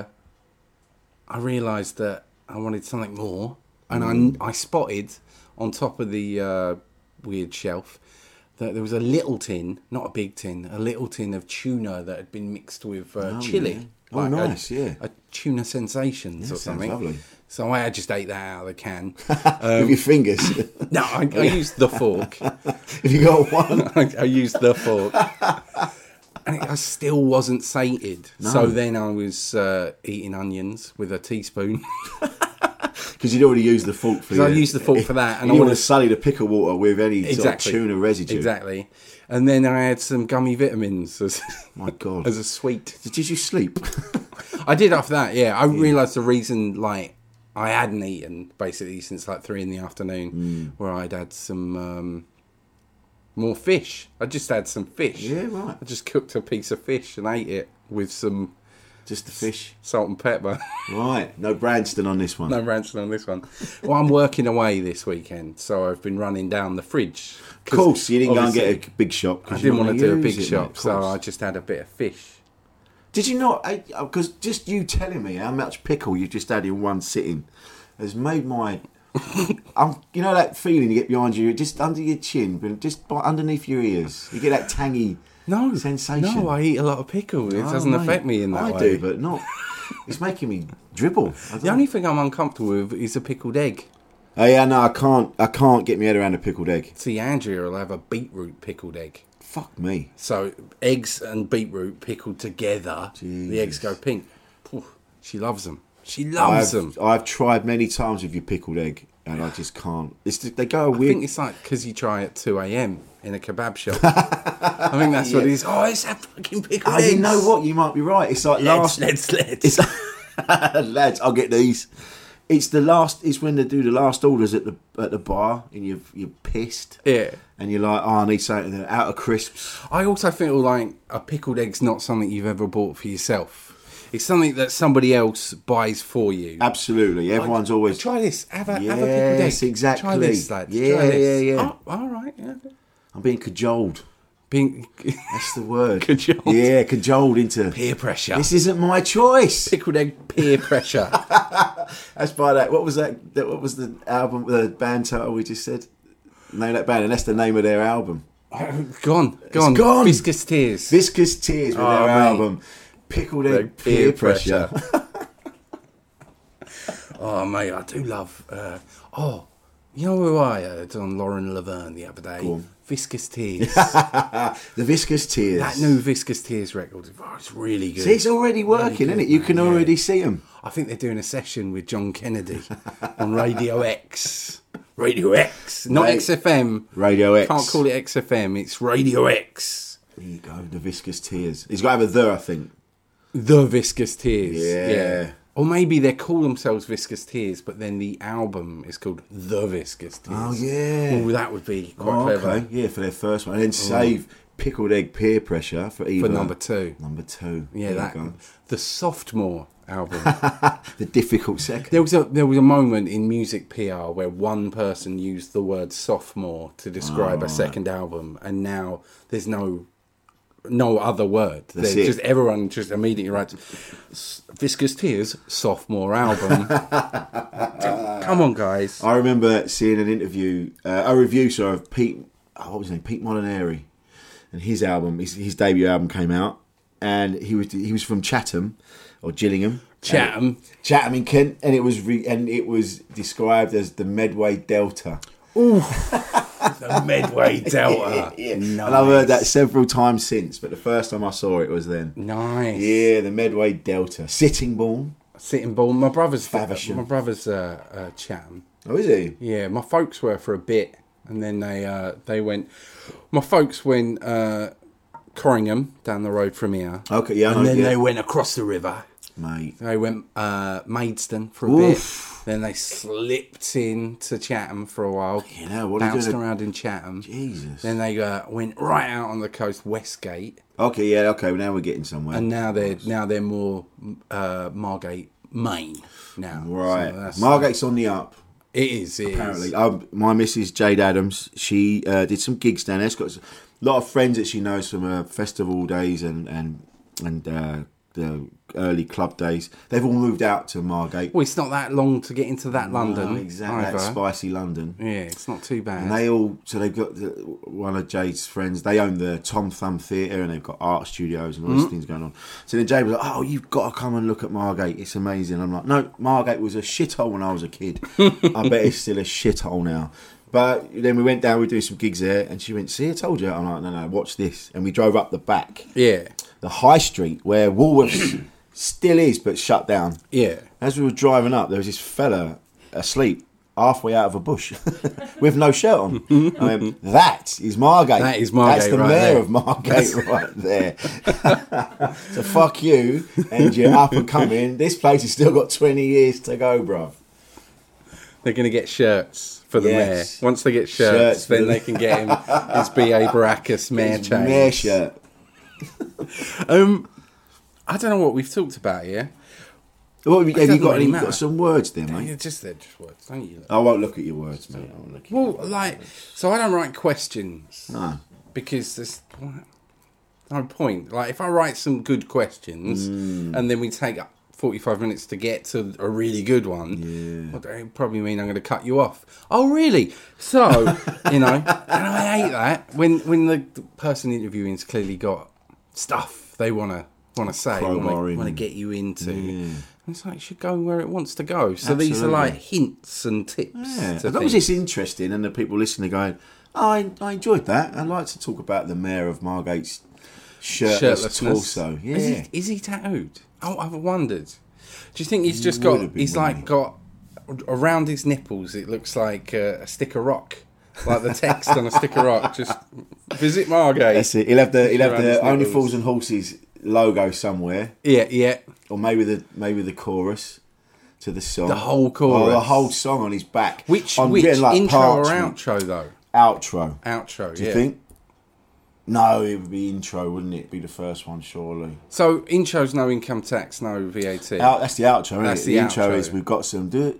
I realised that I wanted something more. And I spotted on top of the weird shelf that there was a little tin, not a big tin, a little tin of tuna that had been mixed with chilli. Yeah. Like nice, a tuna sensations or something. Lovely. So I just ate that out of the can. With your fingers? No, I used the fork. Have you got one? I used the fork. And I still wasn't sated. No. So then I was eating onions with a teaspoon. Because you'd already used the fork for I used the fork for that. And you want to sully the pickle water with any sort of tuna residue. Exactly. And then I had some gummy vitamins My God. as a sweet. Did you sleep? I did after that, yeah. I realised the reason, I hadn't eaten basically since 3 PM, where I'd had some more fish. I just had some fish. Yeah, right. I just cooked a piece of fish and ate it with some... Just the fish? Salt and pepper. Right. No Branston on this one. Well, I'm working away this weekend, so I've been running down the fridge. Of course, you didn't go and get a big shop. I didn't want to do a big shop, so I just had a bit of fish. Did you not? Because just you telling me how much pickle you just had in one sitting has made my... you know that feeling you get behind you, just under your chin, but just underneath your ears. You get that tangy sensation. No, I eat a lot of pickle. It doesn't affect me in that way. I do, but not... It's making me dribble. The only thing I'm uncomfortable with is a pickled egg. Oh yeah, no, I can't get my head around a pickled egg. See, Andrea will have a beetroot pickled egg. Fuck me. So eggs and beetroot pickled together, Jesus. The eggs go pink. Ooh, she loves them. I've tried many times with your pickled egg, and I just can't. They go weird. I think it's because you try at 2 AM in a kebab shop. I think that's what it is. Oh, it's that fucking pickled eggs. You know what? You might be right. It's like lads. Lads, I'll get these. It's when they do the last orders at the bar, and you're pissed. Yeah. And you're like, I need something out of crisps. I also feel like a pickled egg's not something you've ever bought for yourself. It's something that somebody else buys for you. Absolutely. Everyone's always... Try this. Have a pickled egg. Yes, exactly. Try this, lads. Yeah. Oh, all right. Yeah. I'm being cajoled. That's the word. Cajoled. Yeah, cajoled into... Peer pressure. This isn't my choice. Pickled egg peer pressure. That's by that. What was that? What was the album, the band title we just said? Name that band, and that's the name of their album. Gone. Viscous Tears. Viscous Tears with their album. Pickled egg peer pressure. Oh, mate, I do love... you know who I heard on Lauren Laverne the other day? Go on. Viscous Tears. The Viscous Tears. That new Viscous Tears record. Oh, it's really good. See, it's already working, isn't it? You can already see them. I think they're doing a session with John Kennedy on Radio X. Radio X. Not XFM. Radio X. Can't call it XFM. It's Radio X. There you go. The Viscous Tears. He's got to have a I think. The Viscous Tears. Yeah. Or maybe they call themselves Viscous Tears, but then the album is called The Viscous Tears. Oh, yeah. Oh, that would be quite clever. Okay, yeah, for their first one. And then save Pickled Egg Peer Pressure for number 2. Number 2. Yeah, the Sophomore album. The difficult second. There was a moment in music PR where one person used the word sophomore to describe a second album, and now there's no other word. Just everyone just immediately writes Viscous Tears sophomore album. Come Come on, guys. I remember seeing a review, of Pete. What was his name? Pete Molinari, and his album, his debut album came out, and he was from Chatham or Gillingham. Chatham in Kent, and it was described as the Medway Delta. Ooh, the Medway Delta. Yeah. Nice. And I've heard that several times since, but the first time I saw it was then. Nice. Yeah, the Medway Delta. Sittingbourne. My brother's Faversham. My brother's Chatham. Oh, is he? Yeah, my folks were for a bit, and then they went. My folks went Corringham down the road from here. Okay, yeah. And then they went across the river. Mate. They went Maidstone for a bit. Then they slipped into Chatham for a while. You know, what are you bounced doing? around in Chatham. Jesus. Then they went right out on the coast, Westgate. Okay, yeah, okay. Now we're getting somewhere. And now they're more Margate, Maine now. Right. So Margate's on the up. It is. Apparently. My missus, Jade Adams, she did some gigs down there. She's got a lot of friends that she knows from festival days and the early club days. They've all moved out to Margate. Well, it's not that long to get into that London. No, exactly. That spicy London. Yeah, it's not too bad. And they've got one of Jade's friends. They own the Tom Thumb Theatre, and they've got art studios and all these things going on. So then Jade was like, "Oh, you've got to come and look at Margate. It's amazing." I'm like, "No, Margate was a shithole when I was a kid. I bet it's still a shithole now." But then we went down, we were doing some gigs there, and she went, "See, I told you." I'm like, "No, watch this." And we drove up the back. Yeah. The high street where Woolworths still is, but shut down. Yeah. As we were driving up, there was this fella asleep halfway out of a bush with no shirt on. That is Margate. That is Margate. That's the right mayor there. of Margate right there. So fuck you, and you're up and coming. This place has still got 20 years to go, bruv. They're going to get shirts for the Yes. mayor. Once they get shirts then they can get him his B.A. Baracus mayor His chain. mayor shirt. I don't know what we've talked about here. What have you doesn't got? really You've matter. got some words there, They're mate. just words, don't you? I won't look at your words, mate. I won't look at your Well, so I don't write questions. No. Because there's no point. Like, if I write some good questions and then we take 45 minutes to get to a really good one, well, that would probably mean I'm going to cut you off. Oh, really? So, and I hate that when the person interviewing's clearly got stuff they want to say, want to get you into. Yeah. It's like, it should go where it wants to go. So Absolutely. these are like hints and tips. Yeah. To As long as things. it's interesting and the people listening are going, "Oh, I enjoyed that. I'd like to talk about the mayor of Margate's shirtless torso." Yeah. Is he tattooed? Oh, I've wondered. Do you think he's just Would got? have been, He's wouldn't like got around his nipples. It looks like a stick of rock, like the text on a stick of rock. Just visit Margate. That's it. He'll have Around the his Only nipples. Fools and Horses logo somewhere, Yeah. or maybe the chorus to the song. The whole chorus. Or the whole song on his back. Which written like intro or parchment. outro though? Outro. Outro. Do you think? No, it would be intro, wouldn't it? Be the first one, surely. So intro's no income tax, no VAT. That's the outro, isn't That's it? the The intro outro. is we've got some. I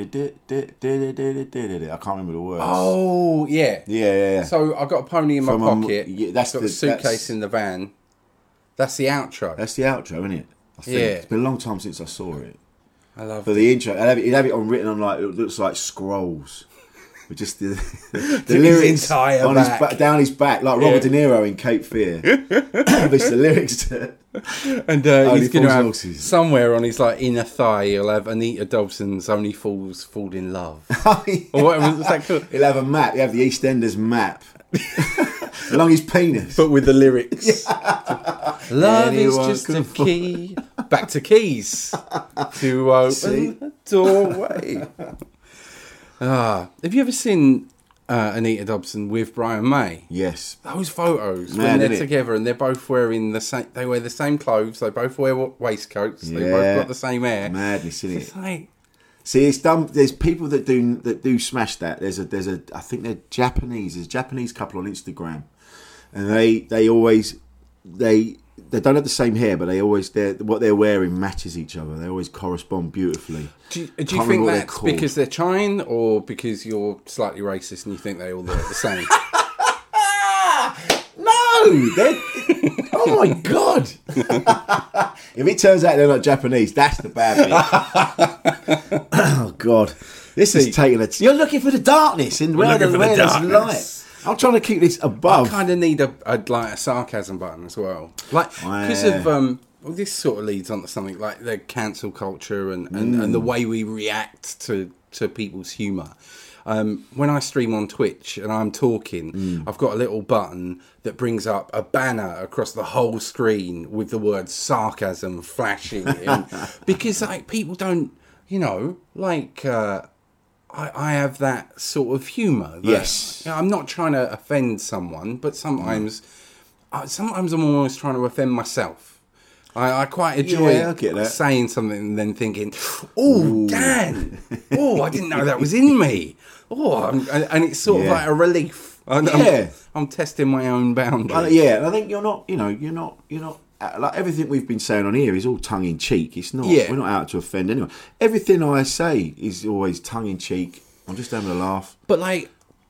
can't remember the words. Oh yeah. Yeah. So I've got a pony in my From pocket. that's got a suitcase in the van. That's the outro. That's the outro, isn't it? I think. Yeah. It's been a long time since I saw it. I love But the intro, he'd have it written on like, it looks like scrolls. With just the lyrics entire on back. down his back, like Robert De Niro in Cape Fear. But it's the lyrics to... And Only he's going to Fools have Horses. somewhere on his like inner thigh. He'll have Anita Dobson's "Only Fools Fall in Love," or whatever was that called? He'll have a map. He'll have the EastEnders map along his penis. But with the lyrics. Love is Anyone just can a fall. key. Back to keys to open See? the doorway. Have you ever seen Anita Dobson with Brian May? Yes. Those photos Mad, when they're innit? together and they're both wearing the same. They wear the same clothes. They both wear waistcoats. They Yeah. both got the same hair. Madness, isn't It's it? like, See, it's done. There's people that do smash that. There's a. I think they're Japanese. There's a Japanese couple on Instagram, and they always they don't have the same hair, but what they're wearing matches each other. They always correspond beautifully. do you Can't think remember what they're that's called. because they're trying, or because you're slightly racist and you think they all look the same? No, Oh my God! If it turns out they're not Japanese, that's the bad bit. Oh God, this is taking a. You're looking for the darkness and where there's light. I'm trying to keep this above. I kind of need a sarcasm button as well, like because of well, this sort of leads on to something like the cancel culture and the way we react to people's humour. When I stream on Twitch and I'm talking, I've got a little button that brings up a banner across the whole screen with the word sarcasm flashing in. Because like people don't, you know, like I have that sort of humour. Yes. You know, I'm not trying to offend someone, but sometimes I'm almost trying to offend myself. I quite enjoy saying something and then thinking, oh, Dan, oh, I didn't know that was in me. Oh, and it's sort of like a relief. I'm testing my own boundaries. And I think you're not like everything we've been saying on here is all tongue in cheek. It's not. Yeah. We're not out to offend anyone. Everything I say is always tongue in cheek. I'm just having a laugh. But like,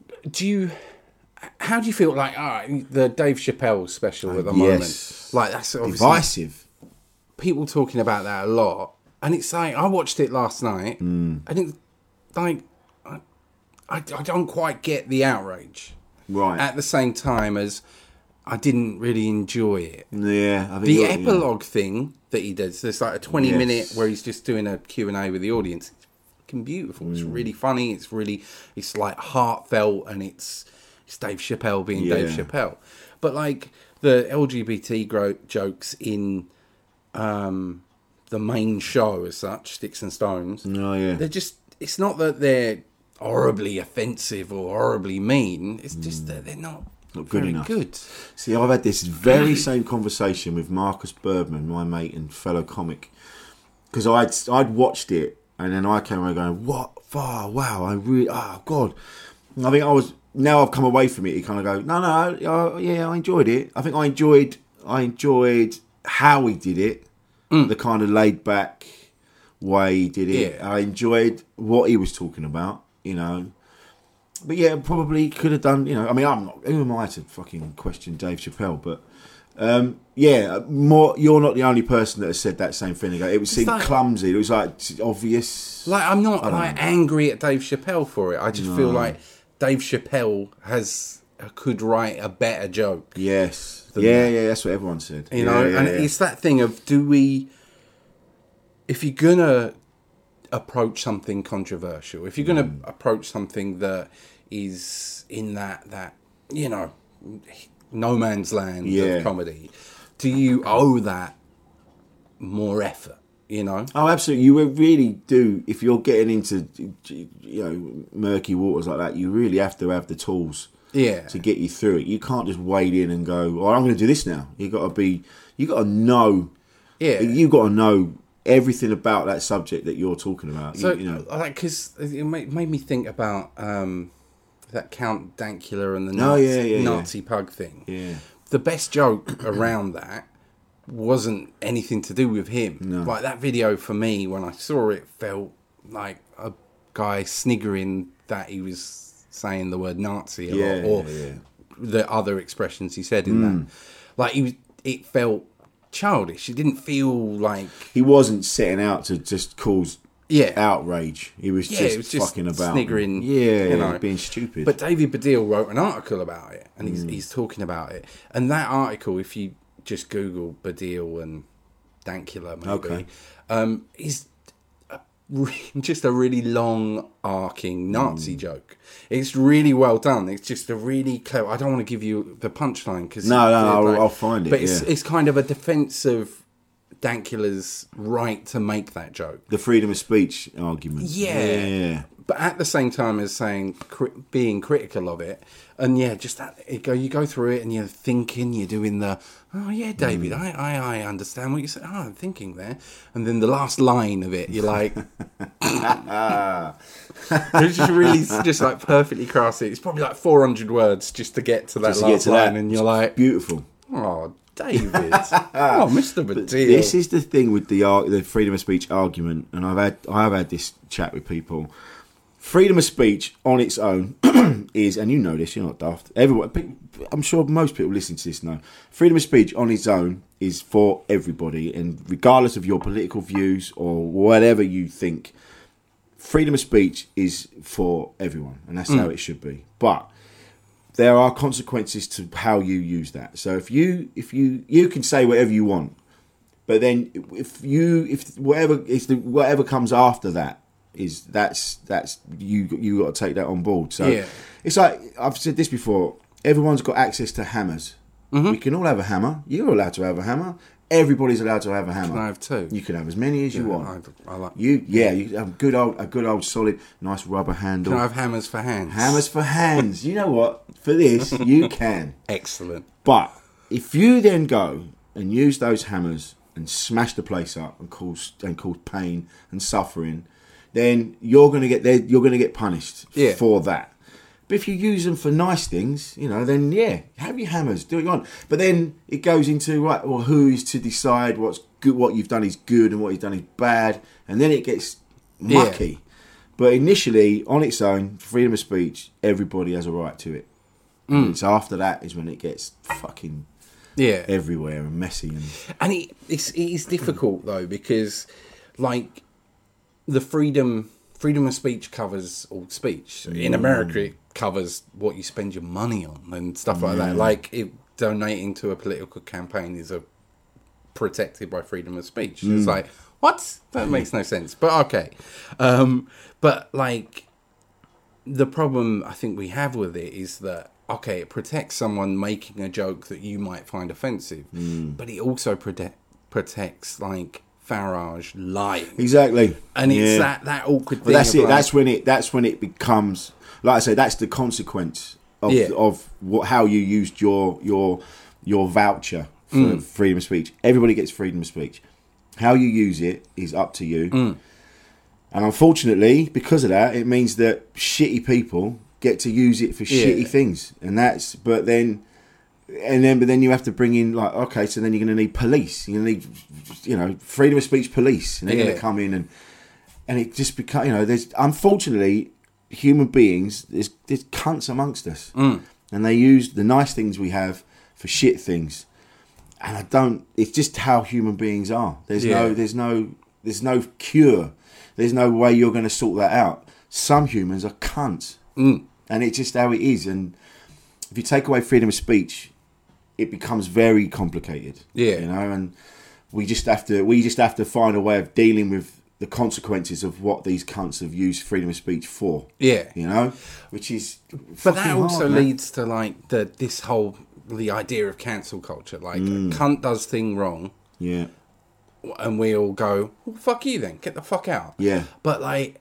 how do you feel like the Dave Chappelle special at the moment? Like that's obviously divisive. People talking about that a lot, and it's like I watched it last night, and it's like I don't quite get the outrage. Right. At the same time as I didn't really enjoy it. Yeah. I think the epilogue thing that he does, there's like a 20-minute where he's just doing a Q&A with the audience. It's fucking beautiful. It's really funny. It's like heartfelt, and it's Dave Chappelle being Dave Chappelle. But like the LGBT jokes in the main show as such, Sticks and Stones. Oh yeah. They're just. It's not that they're horribly offensive or horribly mean. It's just that they're not good enough. Good. See, I've had this very same conversation with Marcus Bergman, my mate and fellow comic, because I'd watched it and then I came away going, "What? Oh, wow! I really, God!" I think now I've come away from it. You kind of go, "No, yeah, I enjoyed it. I think I enjoyed how he did it, the kind of laid back way he did it. Yeah. I enjoyed what he was talking about, you know. But yeah, probably could have done, you know. I mean, who am I to fucking question Dave Chappelle? But you're not the only person that has said that same thing. It seemed like, clumsy. It was like obvious. Like I'm not like angry at Dave Chappelle for it. I just feel like Dave Chappelle could write a better joke. Yes. Yeah, that's what everyone said. You know, it's that thing of if you're gonna approach something controversial, if you're gonna approach something that is in that you know, no man's land of comedy, do you owe that more effort? You know? Oh, absolutely. You really do. If you're getting into, you know, murky waters like that, you really have to have the tools. Yeah. To get you through it. You can't just wade in and go, "Oh, I'm going to do this now." You got to know. Yeah. You got to know everything about that subject that you're talking about. So, you know, like, because it made me think about that Count Dankula and the Nazi pug thing. Yeah. The best joke around that wasn't anything to do with him. No. Like that video for me, when I saw it, felt like a guy sniggering that he was saying the word Nazi a lot, or the other expressions he said in that. Like it felt childish. It didn't feel like he wasn't setting out to just cause outrage. He was just fucking about sniggering, you know, being stupid. But David Baddiel wrote an article about it, and he's talking about it. And that article, if you just Google Baddiel and Dankula, maybe, is just a really long arcing Nazi joke. It's really well done. It's just a really clever. I don't want to give you the punchline because I'll find it. But it's kind of a defense of Dankula's right to make that joke. The freedom of speech argument. Yeah. But at the same time as saying being critical of it, and just that you go through it and you're thinking, you're doing the David, I understand what you said. I'm thinking there, and then the last line of it, you're like, it's just really just like perfectly crafted. It's probably like 400 words just to get to that last line, and you're like, beautiful. Oh, David. Oh, Mr. Baddiel. This is the thing with the freedom of speech argument, and I have had this chat with people freedom of speech on its own is, and you know this, you're not daft. Everyone, I'm sure most people listening to this know, freedom of speech on its own is for everybody, and regardless of your political views or whatever you think, freedom of speech is for everyone, and that's how it should be. But there are consequences to how you use that. So if you can say whatever you want, but then if whatever comes after that is that's you got to take that on board. So it's like I've said this before. Everyone's got access to hammers. Mm-hmm. We can all have a hammer. You're allowed to have a hammer. Everybody's allowed to have a hammer. Can I have two? You can have as many as you want. I like you have a good old solid, nice rubber handle. Can I have hammers for hands? Hammers for hands. You know what? For this, you can. Excellent. But if you then go and use those hammers and smash the place up and cause pain and suffering, then you're gonna get punished for that. But if you use them for nice things, then have your hammers, do what you want. But then it goes into right, well, who is to decide what's good, what you've done is good and what you've done is bad, and then it gets mucky. Yeah. But initially, on its own, freedom of speech, everybody has a right to it. It's after that is when it gets fucking everywhere and messy and it is difficult though, because like the freedom of speech covers all speech. In America, it covers what you spend your money on and stuff like that. Like donating to a political campaign is protected by freedom of speech. It's like, what? That makes no sense. But okay. But like the problem I think we have with it is that, okay, it protects someone making a joke that you might find offensive, but it also protects like Farage lying. Exactly. And it's that awkward thing. But that's it. Like, that's when it becomes, like I say, that's the consequence of how you used your voucher for freedom of speech. Everybody gets freedom of speech. How you use it is up to you. And unfortunately, because of that, it means that shitty people get to use it for shitty things. And but then you have to bring in, like, okay, so then you're going to need police. You're going to need, freedom of speech police. And they're going to come in and it just becomes, there's, unfortunately, human beings, there's cunts amongst us. And they use the nice things we have for shit things. And it's just how human beings are. There's no cure. There's no way you're going to sort that out. Some humans are cunts. And it's just how it is. And if you take away freedom of speech, it becomes very complicated. And we just have to find a way of dealing with the consequences of what these cunts have used freedom of speech for. Which is, but that also leads to like the idea of cancel culture. Like a cunt does thing wrong, and we all go, well, fuck you then, get the fuck out. But like,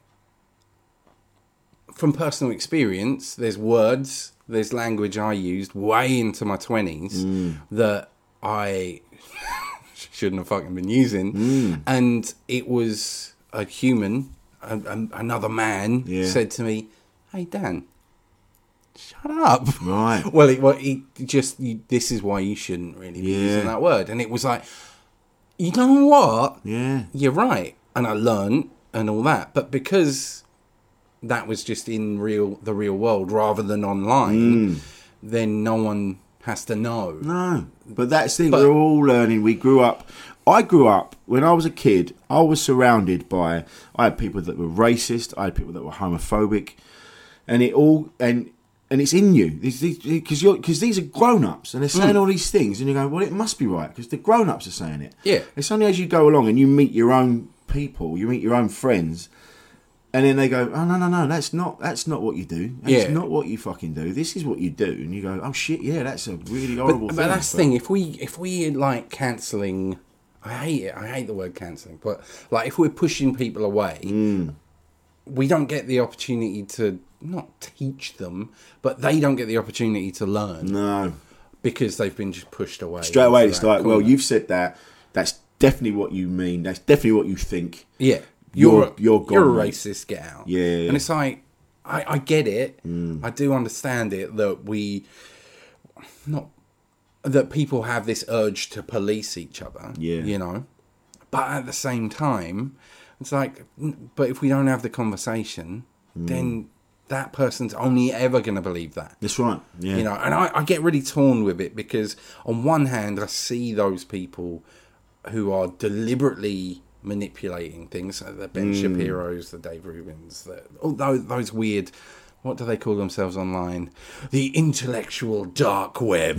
from personal experience, there's language I used way into my 20s that I shouldn't have fucking been using. And it was a human, another man said to me, "Hey, Dan, shut up." Right. This is why you shouldn't really be using that word. And it was like, you know what? Yeah. You're right. And I learned and all that. But because that was just in the real world rather than online, then no one has to know. No, but that's the thing. We're all learning. I grew up when I was a kid. I was surrounded by. I had people that were racist. I had people that were homophobic, and it's in you because these are grown-ups and they're saying all these things, and you go, well, it must be right because the grown-ups are saying it. Yeah, it's only as you go along and you meet your own people, you meet your own friends. And then they go, oh, no, that's not what you do. That's not what you fucking do. This is what you do. And you go, oh, shit, yeah, that's a really horrible thing. But that's the thing. If we like cancelling, I hate it. I hate the word cancelling. But like if we're pushing people away, we don't get the opportunity to not teach them, but they don't get the opportunity to learn. No. Because they've been just pushed away. Straight away, it's like, well, you've said that. That's definitely what you mean. That's definitely what you think. Yeah. You're gone, you're a racist, get out. Yeah. And it's like, I get it. I do understand it that that people have this urge to police each other. Yeah. But at the same time, it's like, but if we don't have the conversation, then that person's only ever going to believe that. That's right. Yeah. You know, and I get really torn with it because on one hand, I see those people who are deliberately manipulating things, the Ben Shapiro's, the Dave Rubins, those weird, what do they call themselves online? The intellectual dark web.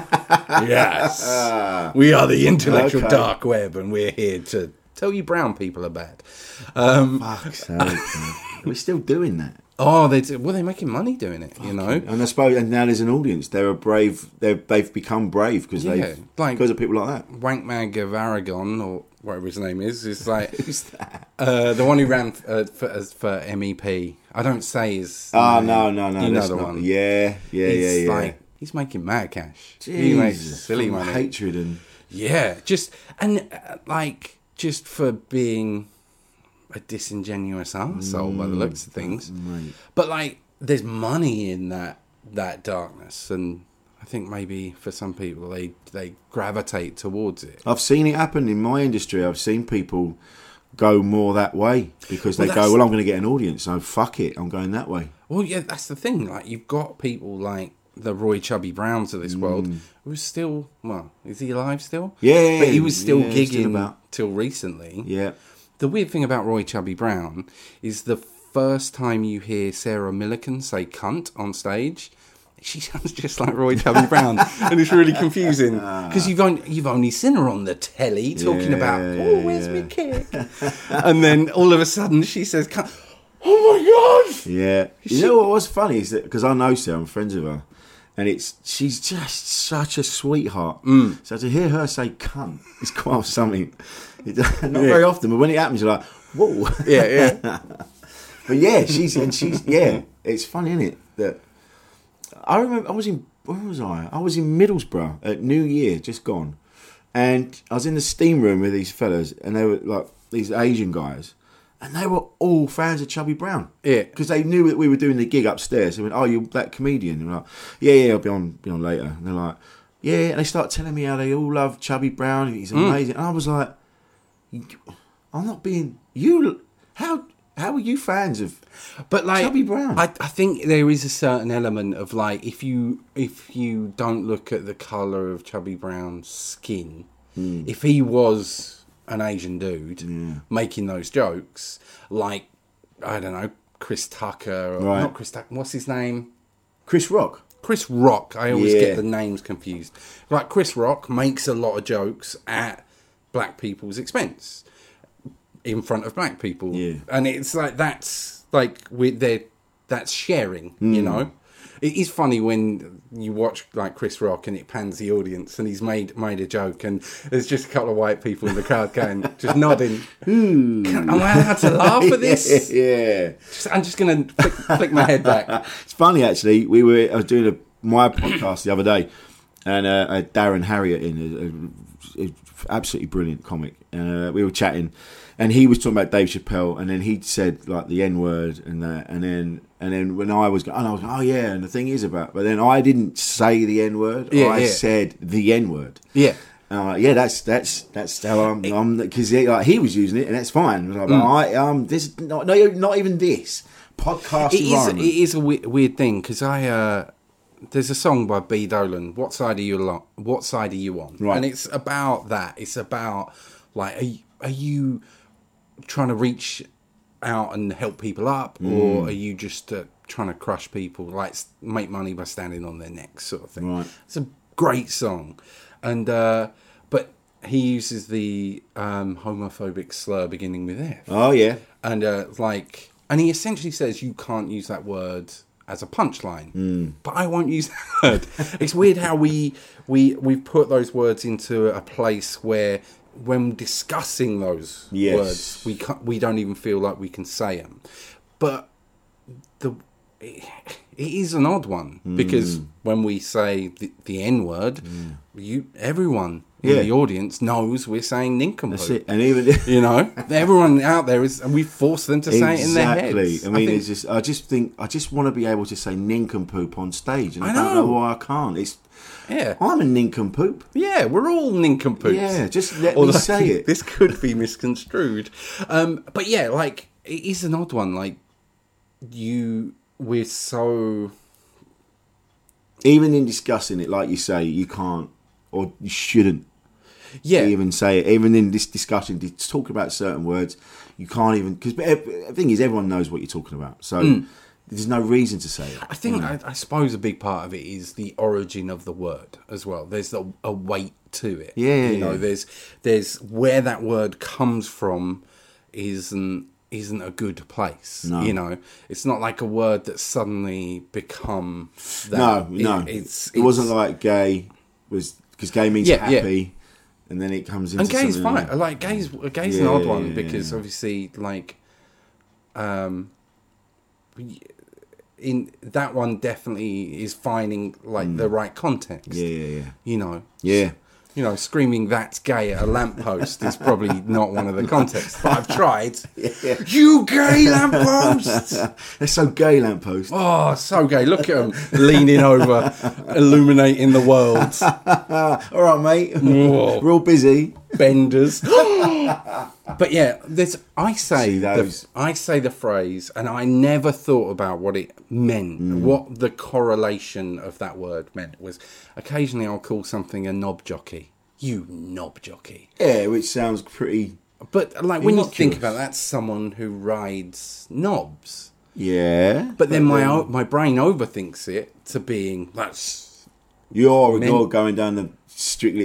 Yes. We are the intellectual dark web, and we're here to tell you brown people are bad. Fuck's sake. We're still doing that. Oh, they're making money doing it, you know. And I suppose, and now there's an audience. They've become brave because because of people like that. Wankmag of Aragon, or whatever his name is like Who's that? The one who ran for MEP. I don't say his. Oh no, you know the one. Yeah. Like, he's making mad cash. Jesus, he makes silly money. Hatred and just for being a disingenuous arsehole by the looks of things. Mate. But like, there's money in that darkness, and I think maybe for some people they gravitate towards it. I've seen it happen in my industry. I've seen people go more that way because they go, well, I'm going to get an audience, so fuck it, I'm going that way. Well, yeah, that's the thing. Like, you've got people like the Roy Chubby Browns of this world who's still, well, is he alive still? Yeah, but he was still gigging still till recently. Yeah. The weird thing about Roy Chubby Brown is the first time you hear Sarah Millican say cunt on stage, she sounds just like Roy Chubby Brown, and it's really confusing because you've only seen her on the telly talking about where's my kick, and then all of a sudden she says cunt. Oh my god! Yeah. You know what was funny is that because I know Sarah, I'm friends with her, and she's just such a sweetheart. So to hear her say cunt is quite something. Not very often, but when it happens, you're like, whoa. Yeah. But yeah, she's it's funny, isn't it? That I remember where was I? I was in Middlesbrough at New Year, just gone, and I was in the steam room with these fellas, and they were like these Asian guys, and they were all fans of Chubby Brown. Yeah, because they knew that we were doing the gig upstairs. They went, "Oh, you're that comedian?" And I'm like, "Yeah, I'll be on later." And they're like, "Yeah," and they start telling me how they all love Chubby Brown and he's amazing. And I was like, I'm not being you. How are you fans of Chubby Brown? I think there is a certain element of like if you don't look at the colour of Chubby Brown's skin, if he was an Asian dude making those jokes, like I don't know, Chris Tucker or not Chris Tucker, what's his name? Chris Rock. Chris Rock. I always get the names confused. Like Chris Rock makes a lot of jokes at black people's expense in front of black people, and it's like that's sharing. You know, it is funny when you watch like Chris Rock and it pans the audience and he's made a joke and there's just a couple of white people in the crowd going just nodding. Am I allowed to laugh at this? Yeah. I'm just gonna flick my head back. It's funny actually. I was doing my podcast the other day, and Darren Harriott in a absolutely brilliant comic. We were chatting, and he was talking about Dave Chappelle, and then he'd said like the N-word and that, and then when I was going, oh yeah, and the thing is about, but then I didn't say the N-word. I said the N-word. Yeah. That's how I'm because he was using it, and that's fine. Like, this not even this podcast environment. It is a weird thing because there's a song by B. Dolan, What Side Are You On? Right. And it's about that. It's about, like, are you trying to reach out and help people up, or are you just trying to crush people, like make money by standing on their necks sort of thing? Right. It's a great song. And but he uses the homophobic slur beginning with F. Oh, yeah. And and he essentially says you can't use that word as a punchline, but I won't use that word. It's weird how we put those words into a place where, when discussing those words, we don't even feel like we can say them. But it is an odd one because when we say the N word, everyone in the audience knows we're saying nincompoop. That's it. And even everyone out there and we force them to say it in their heads. I just want to be able to say nincompoop on stage, and I don't know why I can't. I'm a nincompoop. Yeah, we're all nincompoops. Yeah, just let me say it. This could be misconstrued. But yeah, like, it is an odd one. Like, we're so... Even in discussing it, like you say, you can't or you shouldn't even say it. Even in this discussion, talking about certain words, you can't even... Because the thing is, everyone knows what you're talking about. So there's no reason to say it. I think, I suppose a big part of it is the origin of the word as well. There's a weight to it. Yeah. You know, there's where that word comes from isn't a good place. No. You know, it's not like a word that's suddenly become that. No. It wasn't like gay was... Because gay means happy, and then it comes into... And gay's something fine. Like, gay's an odd one, because obviously, like... in that one definitely is finding like the right context. Yeah. You know. Yeah. You know, screaming "that's gay" at a lamppost is probably not one of the contexts. But I've tried. Yeah. You gay lamppost! They're so gay, lamppost. Oh, so gay! Look at them leaning over, illuminating the world. All right, mate. Whoa. We're all busy. Benders. But yeah, I say the phrase, and I never thought about what it meant, what the correlation of that word meant. Was occasionally I'll call something a knob jockey. You knob jockey. Yeah, which sounds pretty... But like when you think about it, that's someone who rides knobs. Yeah. But then my brain overthinks it to being that's... You're going down the... Strictly,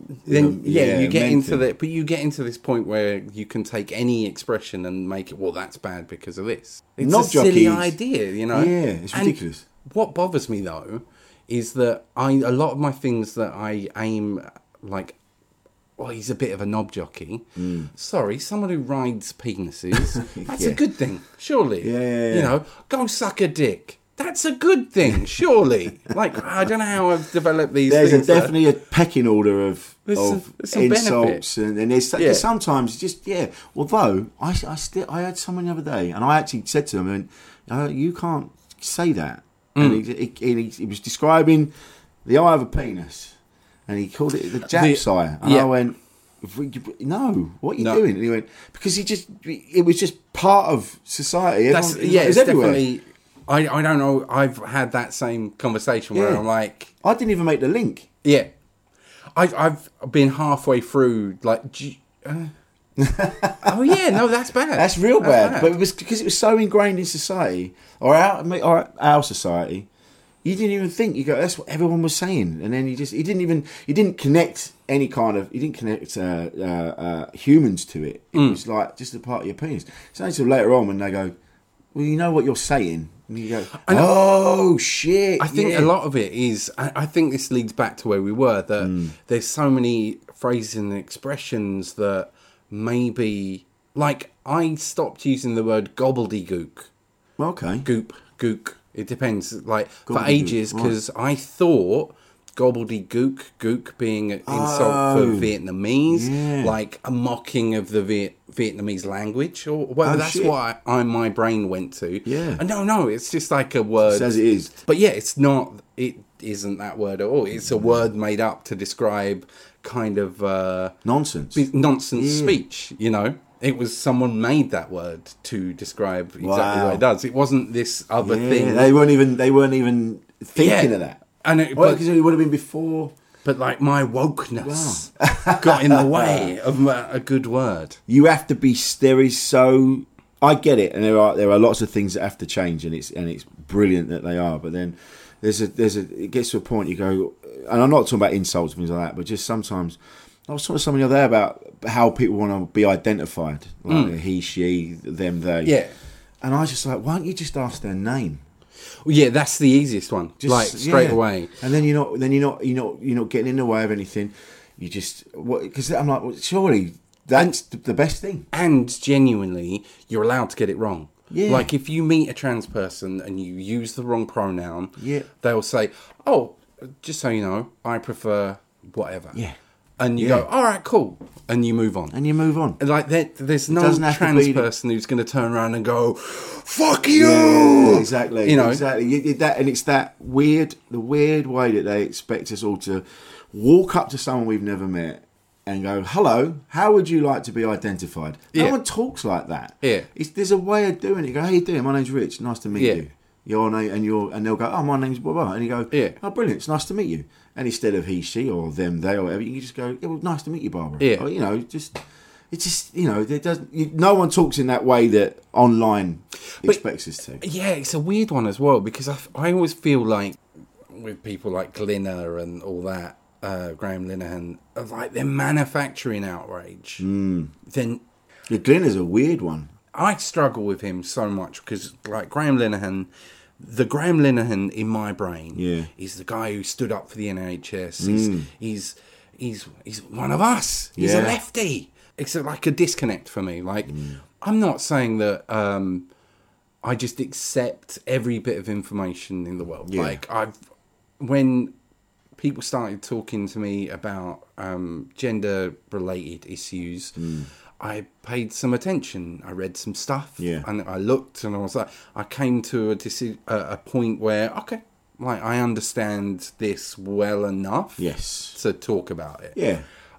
you get into that, but you get into this point where you can take any expression and make it. Well, that's bad because of this. It's Knob a silly jockeys. idea, you know. Yeah, it's ridiculous. And what bothers me though is that a lot of my things that I aim like. Well, he's a bit of a knob jockey. Sorry, someone who rides penises. That's a good thing, surely. Yeah. You know, go suck a dick. That's a good thing, surely. Like, I don't know how I've developed these things. There's definitely a pecking order of some insults, and there's sometimes just Although I had someone the other day, and I actually said to them, "You can't say that." And he was describing the eye of a penis, and he called it the Jap's eye, and I went, "No, what are you doing?" And he went, "Because it was just part of society." It's everywhere. Definitely. I don't know. I've had that same conversation where I'm like, I didn't even make the link. Yeah, I've been halfway through. Like, oh yeah, no, that's bad. That's real bad. But it was because it was so ingrained in society or our society. You didn't even think. You go, that's what everyone was saying, and then you didn't connect any kind of. You didn't connect humans to it. It was like just a part of your penis. It's only until later on when they go, well, you know what you're saying. And you go, oh, shit. I think a lot of it is, I think this leads back to where we were, that there's so many phrases and expressions that maybe, like, I stopped using the word gobbledygook. Okay. Gook. It depends. Like, for ages, because I thought gobbledygook being an insult for Vietnamese, like a mocking of the Vietnamese language, or that's what my brain went to. Yeah. And no, it's just like a word. It says it is. But yeah, it's not. It isn't that word at all. It's a word made up to describe kind of nonsense speech. You know. It was someone made that word to describe exactly what it does. It wasn't this other thing. They weren't even thinking of that. And because it would have been before. But like my wokeness got in the way of a good word. You have to be. There is so. I get it, and there are lots of things that have to change, and it's brilliant that they are. But then it gets to a point you go, and I'm not talking about insults and things like that, but just sometimes. I was talking to someone the other day about how people want to be identified, like he, she, them, they. Yeah. And I was just like, why don't you just ask their name? Well, yeah, that's the easiest one. Just, like straight away. And then you're not getting in the way of anything. You just because I'm like, well, surely that's the best thing. And genuinely, you're allowed to get it wrong. Yeah. Like if you meet a trans person and you use the wrong pronoun, they'll say, "Oh, just so you know, I prefer whatever." Yeah. And you go, all right, cool. And you move on. And like, there's no trans person who's going to turn around and go, fuck you! Yeah, exactly. You know? Exactly. And it's the weird way that they expect us all to walk up to someone we've never met and go, hello, how would you like to be identified? No one talks like that. Yeah. There's a way of doing it. You go, how you doing? My name's Rich. Nice to meet you. Your name, and they'll go, oh, my name's blah, blah. And you go, oh, brilliant. It's nice to meet you. And instead of he, she, or them, they, or whatever, you can just go, yeah, well, nice to meet you, Barbara. Yeah. Or, no one talks in that way that online expects us to. Yeah, it's a weird one as well, because I always feel like with people like Glinner and all that, Graham Linehan, like they're manufacturing outrage. Then Glinner's a weird one. I struggle with him so much because, like, Graham Linehan, the Graham Linehan in my brain is the guy who stood up for the NHS. He's one of us. He's a lefty. It's like a disconnect for me. Like, I'm not saying that I just accept every bit of information in the world. Yeah. Like, when people started talking to me about gender-related issues, I paid some attention. I read some stuff, and I looked, and I was like, I came to a point where, okay, like, I understand this well enough, to talk about it. Yeah.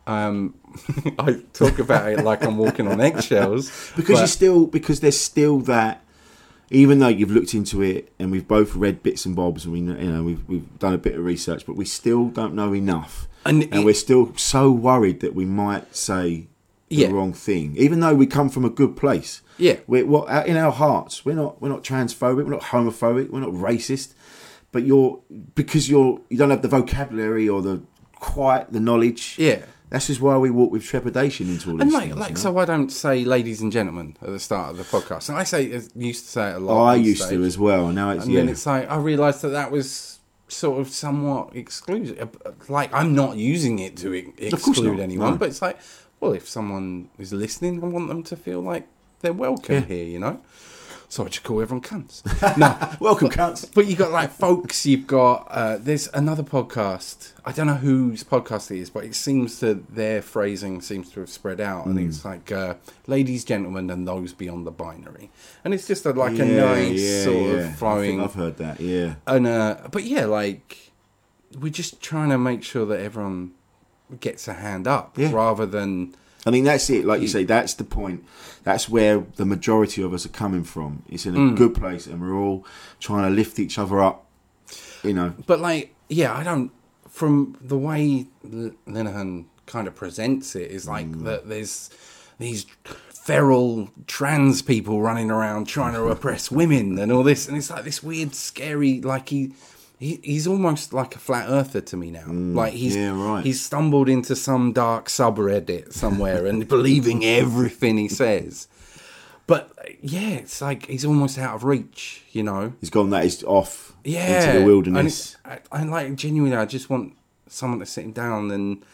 I talk about it like I'm walking on eggshells because there's still that, even though you've looked into it and we've both read bits and bobs and we've done a bit of research, but we still don't know enough, and we're still so worried that we might say the wrong thing, even though we come from a good place. Yeah, we're in our hearts. We're not transphobic. We're not homophobic. We're not racist. But because you don't have the vocabulary or the knowledge. Yeah. That's just why we walk with trepidation into all these things. So I don't say ladies and gentlemen at the start of the podcast. And I used to say it a lot. Oh, I used to as well. Now it's then it's like I realised that was sort of somewhat exclusive. Like, I'm not using it to exclude anyone, but it's like, well, if someone is listening, I want them to feel like they're welcome here, you know? So I just call everyone cunts. No, welcome cunts. But you got like folks. You've got there's another podcast. I don't know whose podcast it is, but it seems that their phrasing seems to have spread out, and it's like ladies, gentlemen, and those beyond the binary. And it's just a nice sort of flowing. I've heard that. Yeah. And but yeah, like we're just trying to make sure that everyone gets a hand up rather than. I mean, that's it. Like you say, that's the point. That's where the majority of us are coming from. It's in a good place, and we're all trying to lift each other up, you know. But, like, I don't... From the way Linehan kind of presents it, is like that there's these feral trans people running around trying to oppress women and all this. And it's like this weird, scary... Like, He's almost like a flat earther to me now. Like he's stumbled into some dark subreddit somewhere and believing everything he says. But it's like he's almost out of reach, you know. He's gone that is off into the wilderness. And like genuinely, I just want someone to sit him down and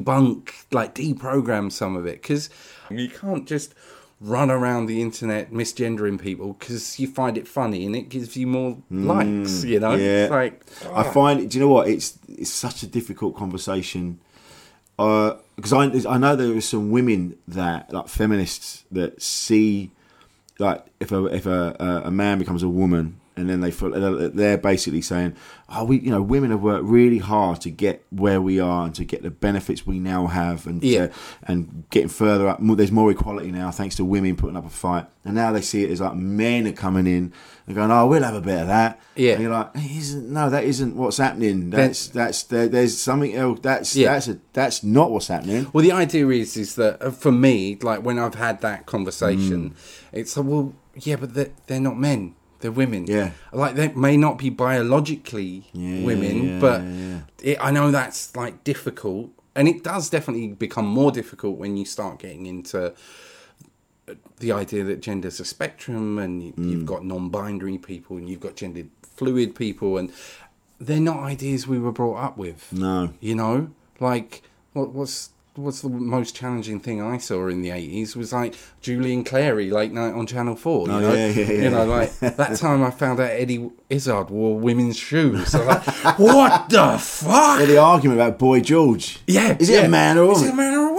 deprogram some of it, because you can't just run around the internet misgendering people because you find it funny and it gives you more likes, you know? Yeah. It's like, I find, do you know what? It's such a difficult conversation. Because I know there are some women that, like feminists, that see, like, if a man becomes a woman, and then they're basically saying, women have worked really hard to get where we are and to get the benefits we now have, and getting further up. There's more equality now thanks to women putting up a fight, and now they see it as like men are coming in and going, we'll have a bit of that. Yeah, and you're like, that isn't what's happening. There's something else. That's not what's happening. Well, the idea is that for me, like when I've had that conversation, it's but they're not men. They're women. Yeah. Like, they may not be biologically women, but I know that's, like, difficult. And it does definitely become more difficult when you start getting into the idea that gender's a spectrum, and you've got non-binary people, and you've got gender fluid people, and they're not ideas we were brought up with. No. You know? Like, what's the most challenging thing I saw in the 80s was like Julian Clary late night on Channel 4. You know? You know, like that time I found out Eddie Izzard wore women's shoes. So like, what the fuck? The argument about Boy George. Yeah. Is it a man or a woman? Is it a man or a woman?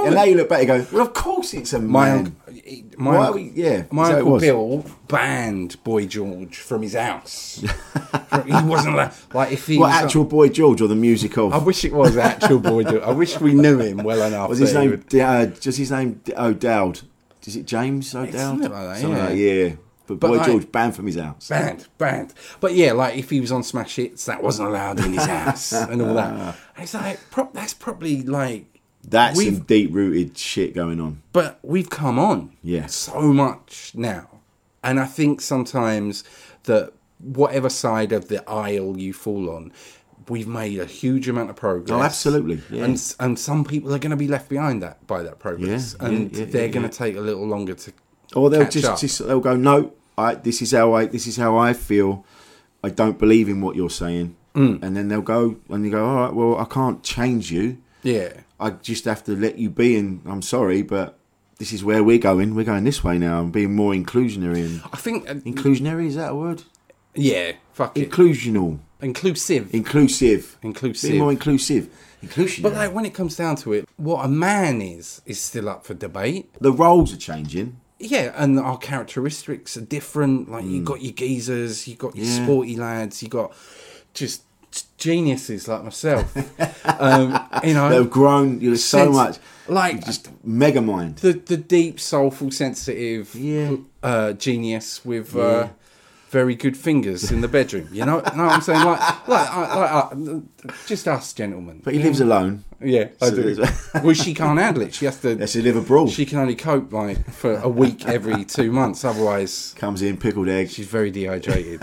And now you look back and go, well, of course it's a man. My uncle So Bill banned Boy George from his house. He wasn't like if he what, was actual Boy George or the music of? I wish it was actual Boy George. I wish we knew him well enough. Was his name just his name O'Dowd? Is it James O'Dowd? Something like that, Something yeah. like that, yeah. But Boy George banned from his house. Banned. But yeah, like if he was on Smash Hits, that wasn't allowed in his house and all that. It's like that's probably like that's some deep rooted shit going on. But we've come on, yeah, so much now, and I think sometimes that whatever side of the aisle you fall on, we've made a huge amount of progress. Oh, absolutely. Yeah. And some people are going to be left behind by that progress, and they're going to take a little longer to. Or they'll catch up. they'll go, no, this is how I feel. I don't believe in what you're saying, and then they'll go and you go, all right, well, I can't change you. Yeah, I just have to let you be, and I'm sorry, but this is where we're going. We're going this way now, and being more inclusionary. And I think inclusionary, is that a word? Yeah, fuck it. Inclusional. Inclusive. Being more inclusive. Inclusionary. But like when it comes down to it, what a man is still up for debate. The roles are changing. Yeah, and our characteristics are different. Like you got your geezers, you got your sporty lads, you got just geniuses like myself. They've grown. You're so much like just mega mind. The deep, soulful, sensitive genius with very good fingers in the bedroom. You know what I'm saying? Like just us gentlemen. But he lives alone. Yeah, I do. Well, she can't handle it. She has to. Has to live abroad. She can only cope like for a week every 2 months. Otherwise, comes in pickled egg. She's very dehydrated.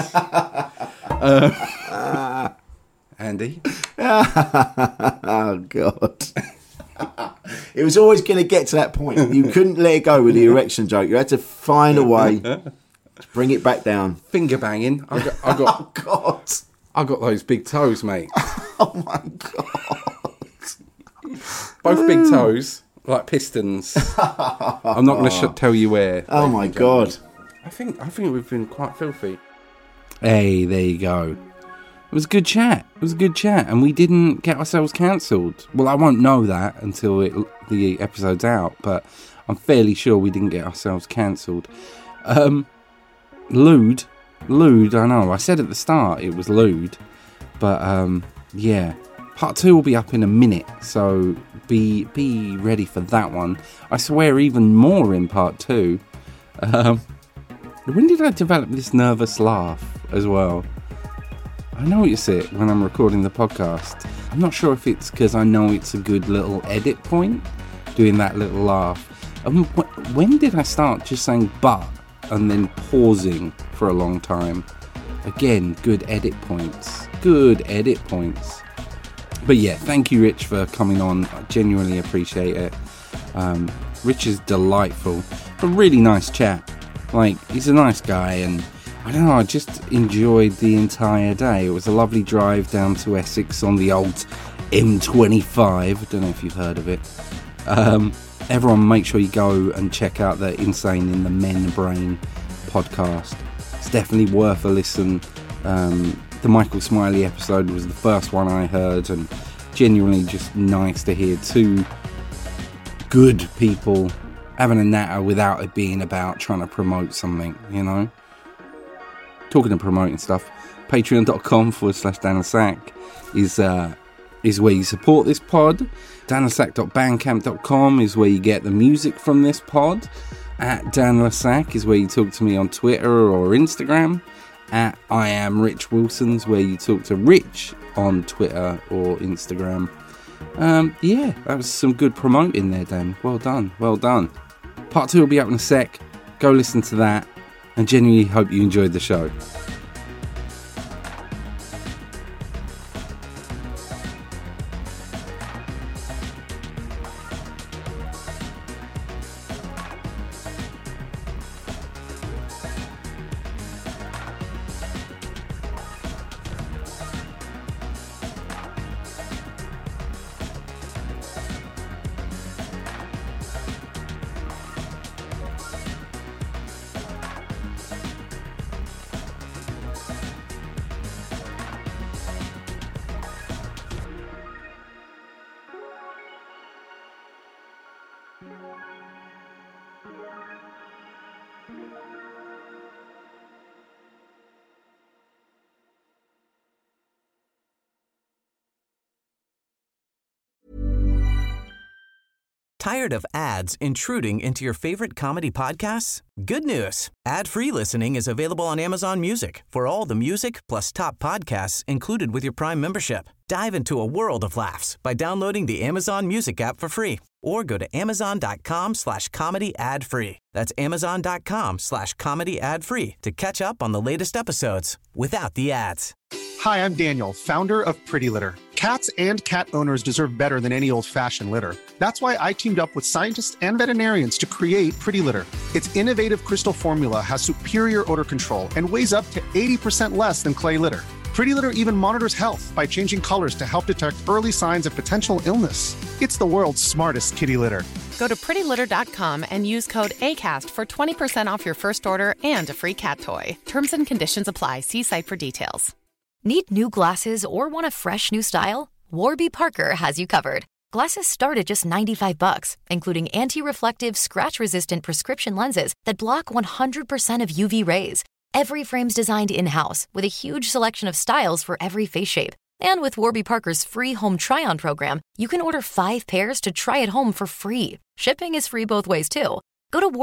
Andy. Oh God. It was always going to get to that point. You couldn't let it go with the erection joke. You had to find a way to bring it back down. Finger banging. I got. Oh God. I got those big toes, mate. Oh my God. Both big toes, like pistons. I'm not going to tell you where. Oh my God. I think we've been quite filthy. Hey, there you go. It was a good chat. And we didn't get ourselves cancelled. Well, I won't know that until the episode's out, but I'm fairly sure we didn't get ourselves cancelled. Lewd, I know. I said at the start it was lewd, but yeah. Part 2 will be up in a minute, so be ready for that one. I swear even more in part 2. When did I develop this nervous laugh as well? I notice it when I'm recording the podcast. I'm not sure if it's because I know it's a good little edit point, doing that little laugh. When did I start just saying but and then pausing for a long time? Again, good edit points. But yeah, thank you, Rich, for coming on. I genuinely appreciate it. Rich is delightful. A really nice chap. Like, he's a nice guy, and I don't know, I just enjoyed the entire day. It was a lovely drive down to Essex on the old M25. I don't know if you've heard of it. Everyone, make sure you go and check out the Insane in the Men Brain podcast. It's definitely worth a listen. The Michael Smiley episode was the first one I heard, and genuinely just nice to hear two good people having a natter without it being about trying to promote something, you know? Talking of promoting stuff, patreon.com/DanielSack is where you support this pod. DanielSack.bandcamp.com is where you get the music from this pod. At DanielSack is where you talk to me on Twitter or Instagram. At I am Rich Wilson's where you talk to Rich on Twitter or Instagram. Yeah, that was some good promoting there, Dan. Well done. Part 2 will be up in a sec. Go listen to that, and genuinely hope you enjoyed the show. Tired of ads intruding into your favorite comedy podcasts? Good news. Ad-free listening is available on Amazon Music for all the music plus top podcasts included with your Prime membership. Dive into a world of laughs by downloading the Amazon Music app for free or go to amazon.com/comedy ad-free. That's amazon.com/comedy ad-free to catch up on the latest episodes without the ads. Hi, I'm Daniel, founder of Pretty Litter. Cats and cat owners deserve better than any old-fashioned litter. That's why I teamed up with scientists and veterinarians to create Pretty Litter. Its innovative crystal formula has superior odor control and weighs up to 80% less than clay litter. Pretty Litter even monitors health by changing colors to help detect early signs of potential illness. It's the world's smartest kitty litter. Go to prettylitter.com and use code ACAST for 20% off your first order and a free cat toy. Terms and conditions apply. See site for details. Need new glasses or want a fresh new style? Warby Parker has you covered. Glasses start at just $95, including anti-reflective, scratch-resistant prescription lenses that block 100% of UV rays. Every frame's designed in-house with a huge selection of styles for every face shape. And with Warby Parker's free home try-on program, you can order 5 pairs to try at home for free. Shipping is free both ways, too. Go to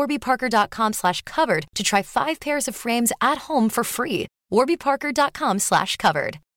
warbyparker.com/covered to try 5 pairs of frames at home for free. warbyparker.com/covered.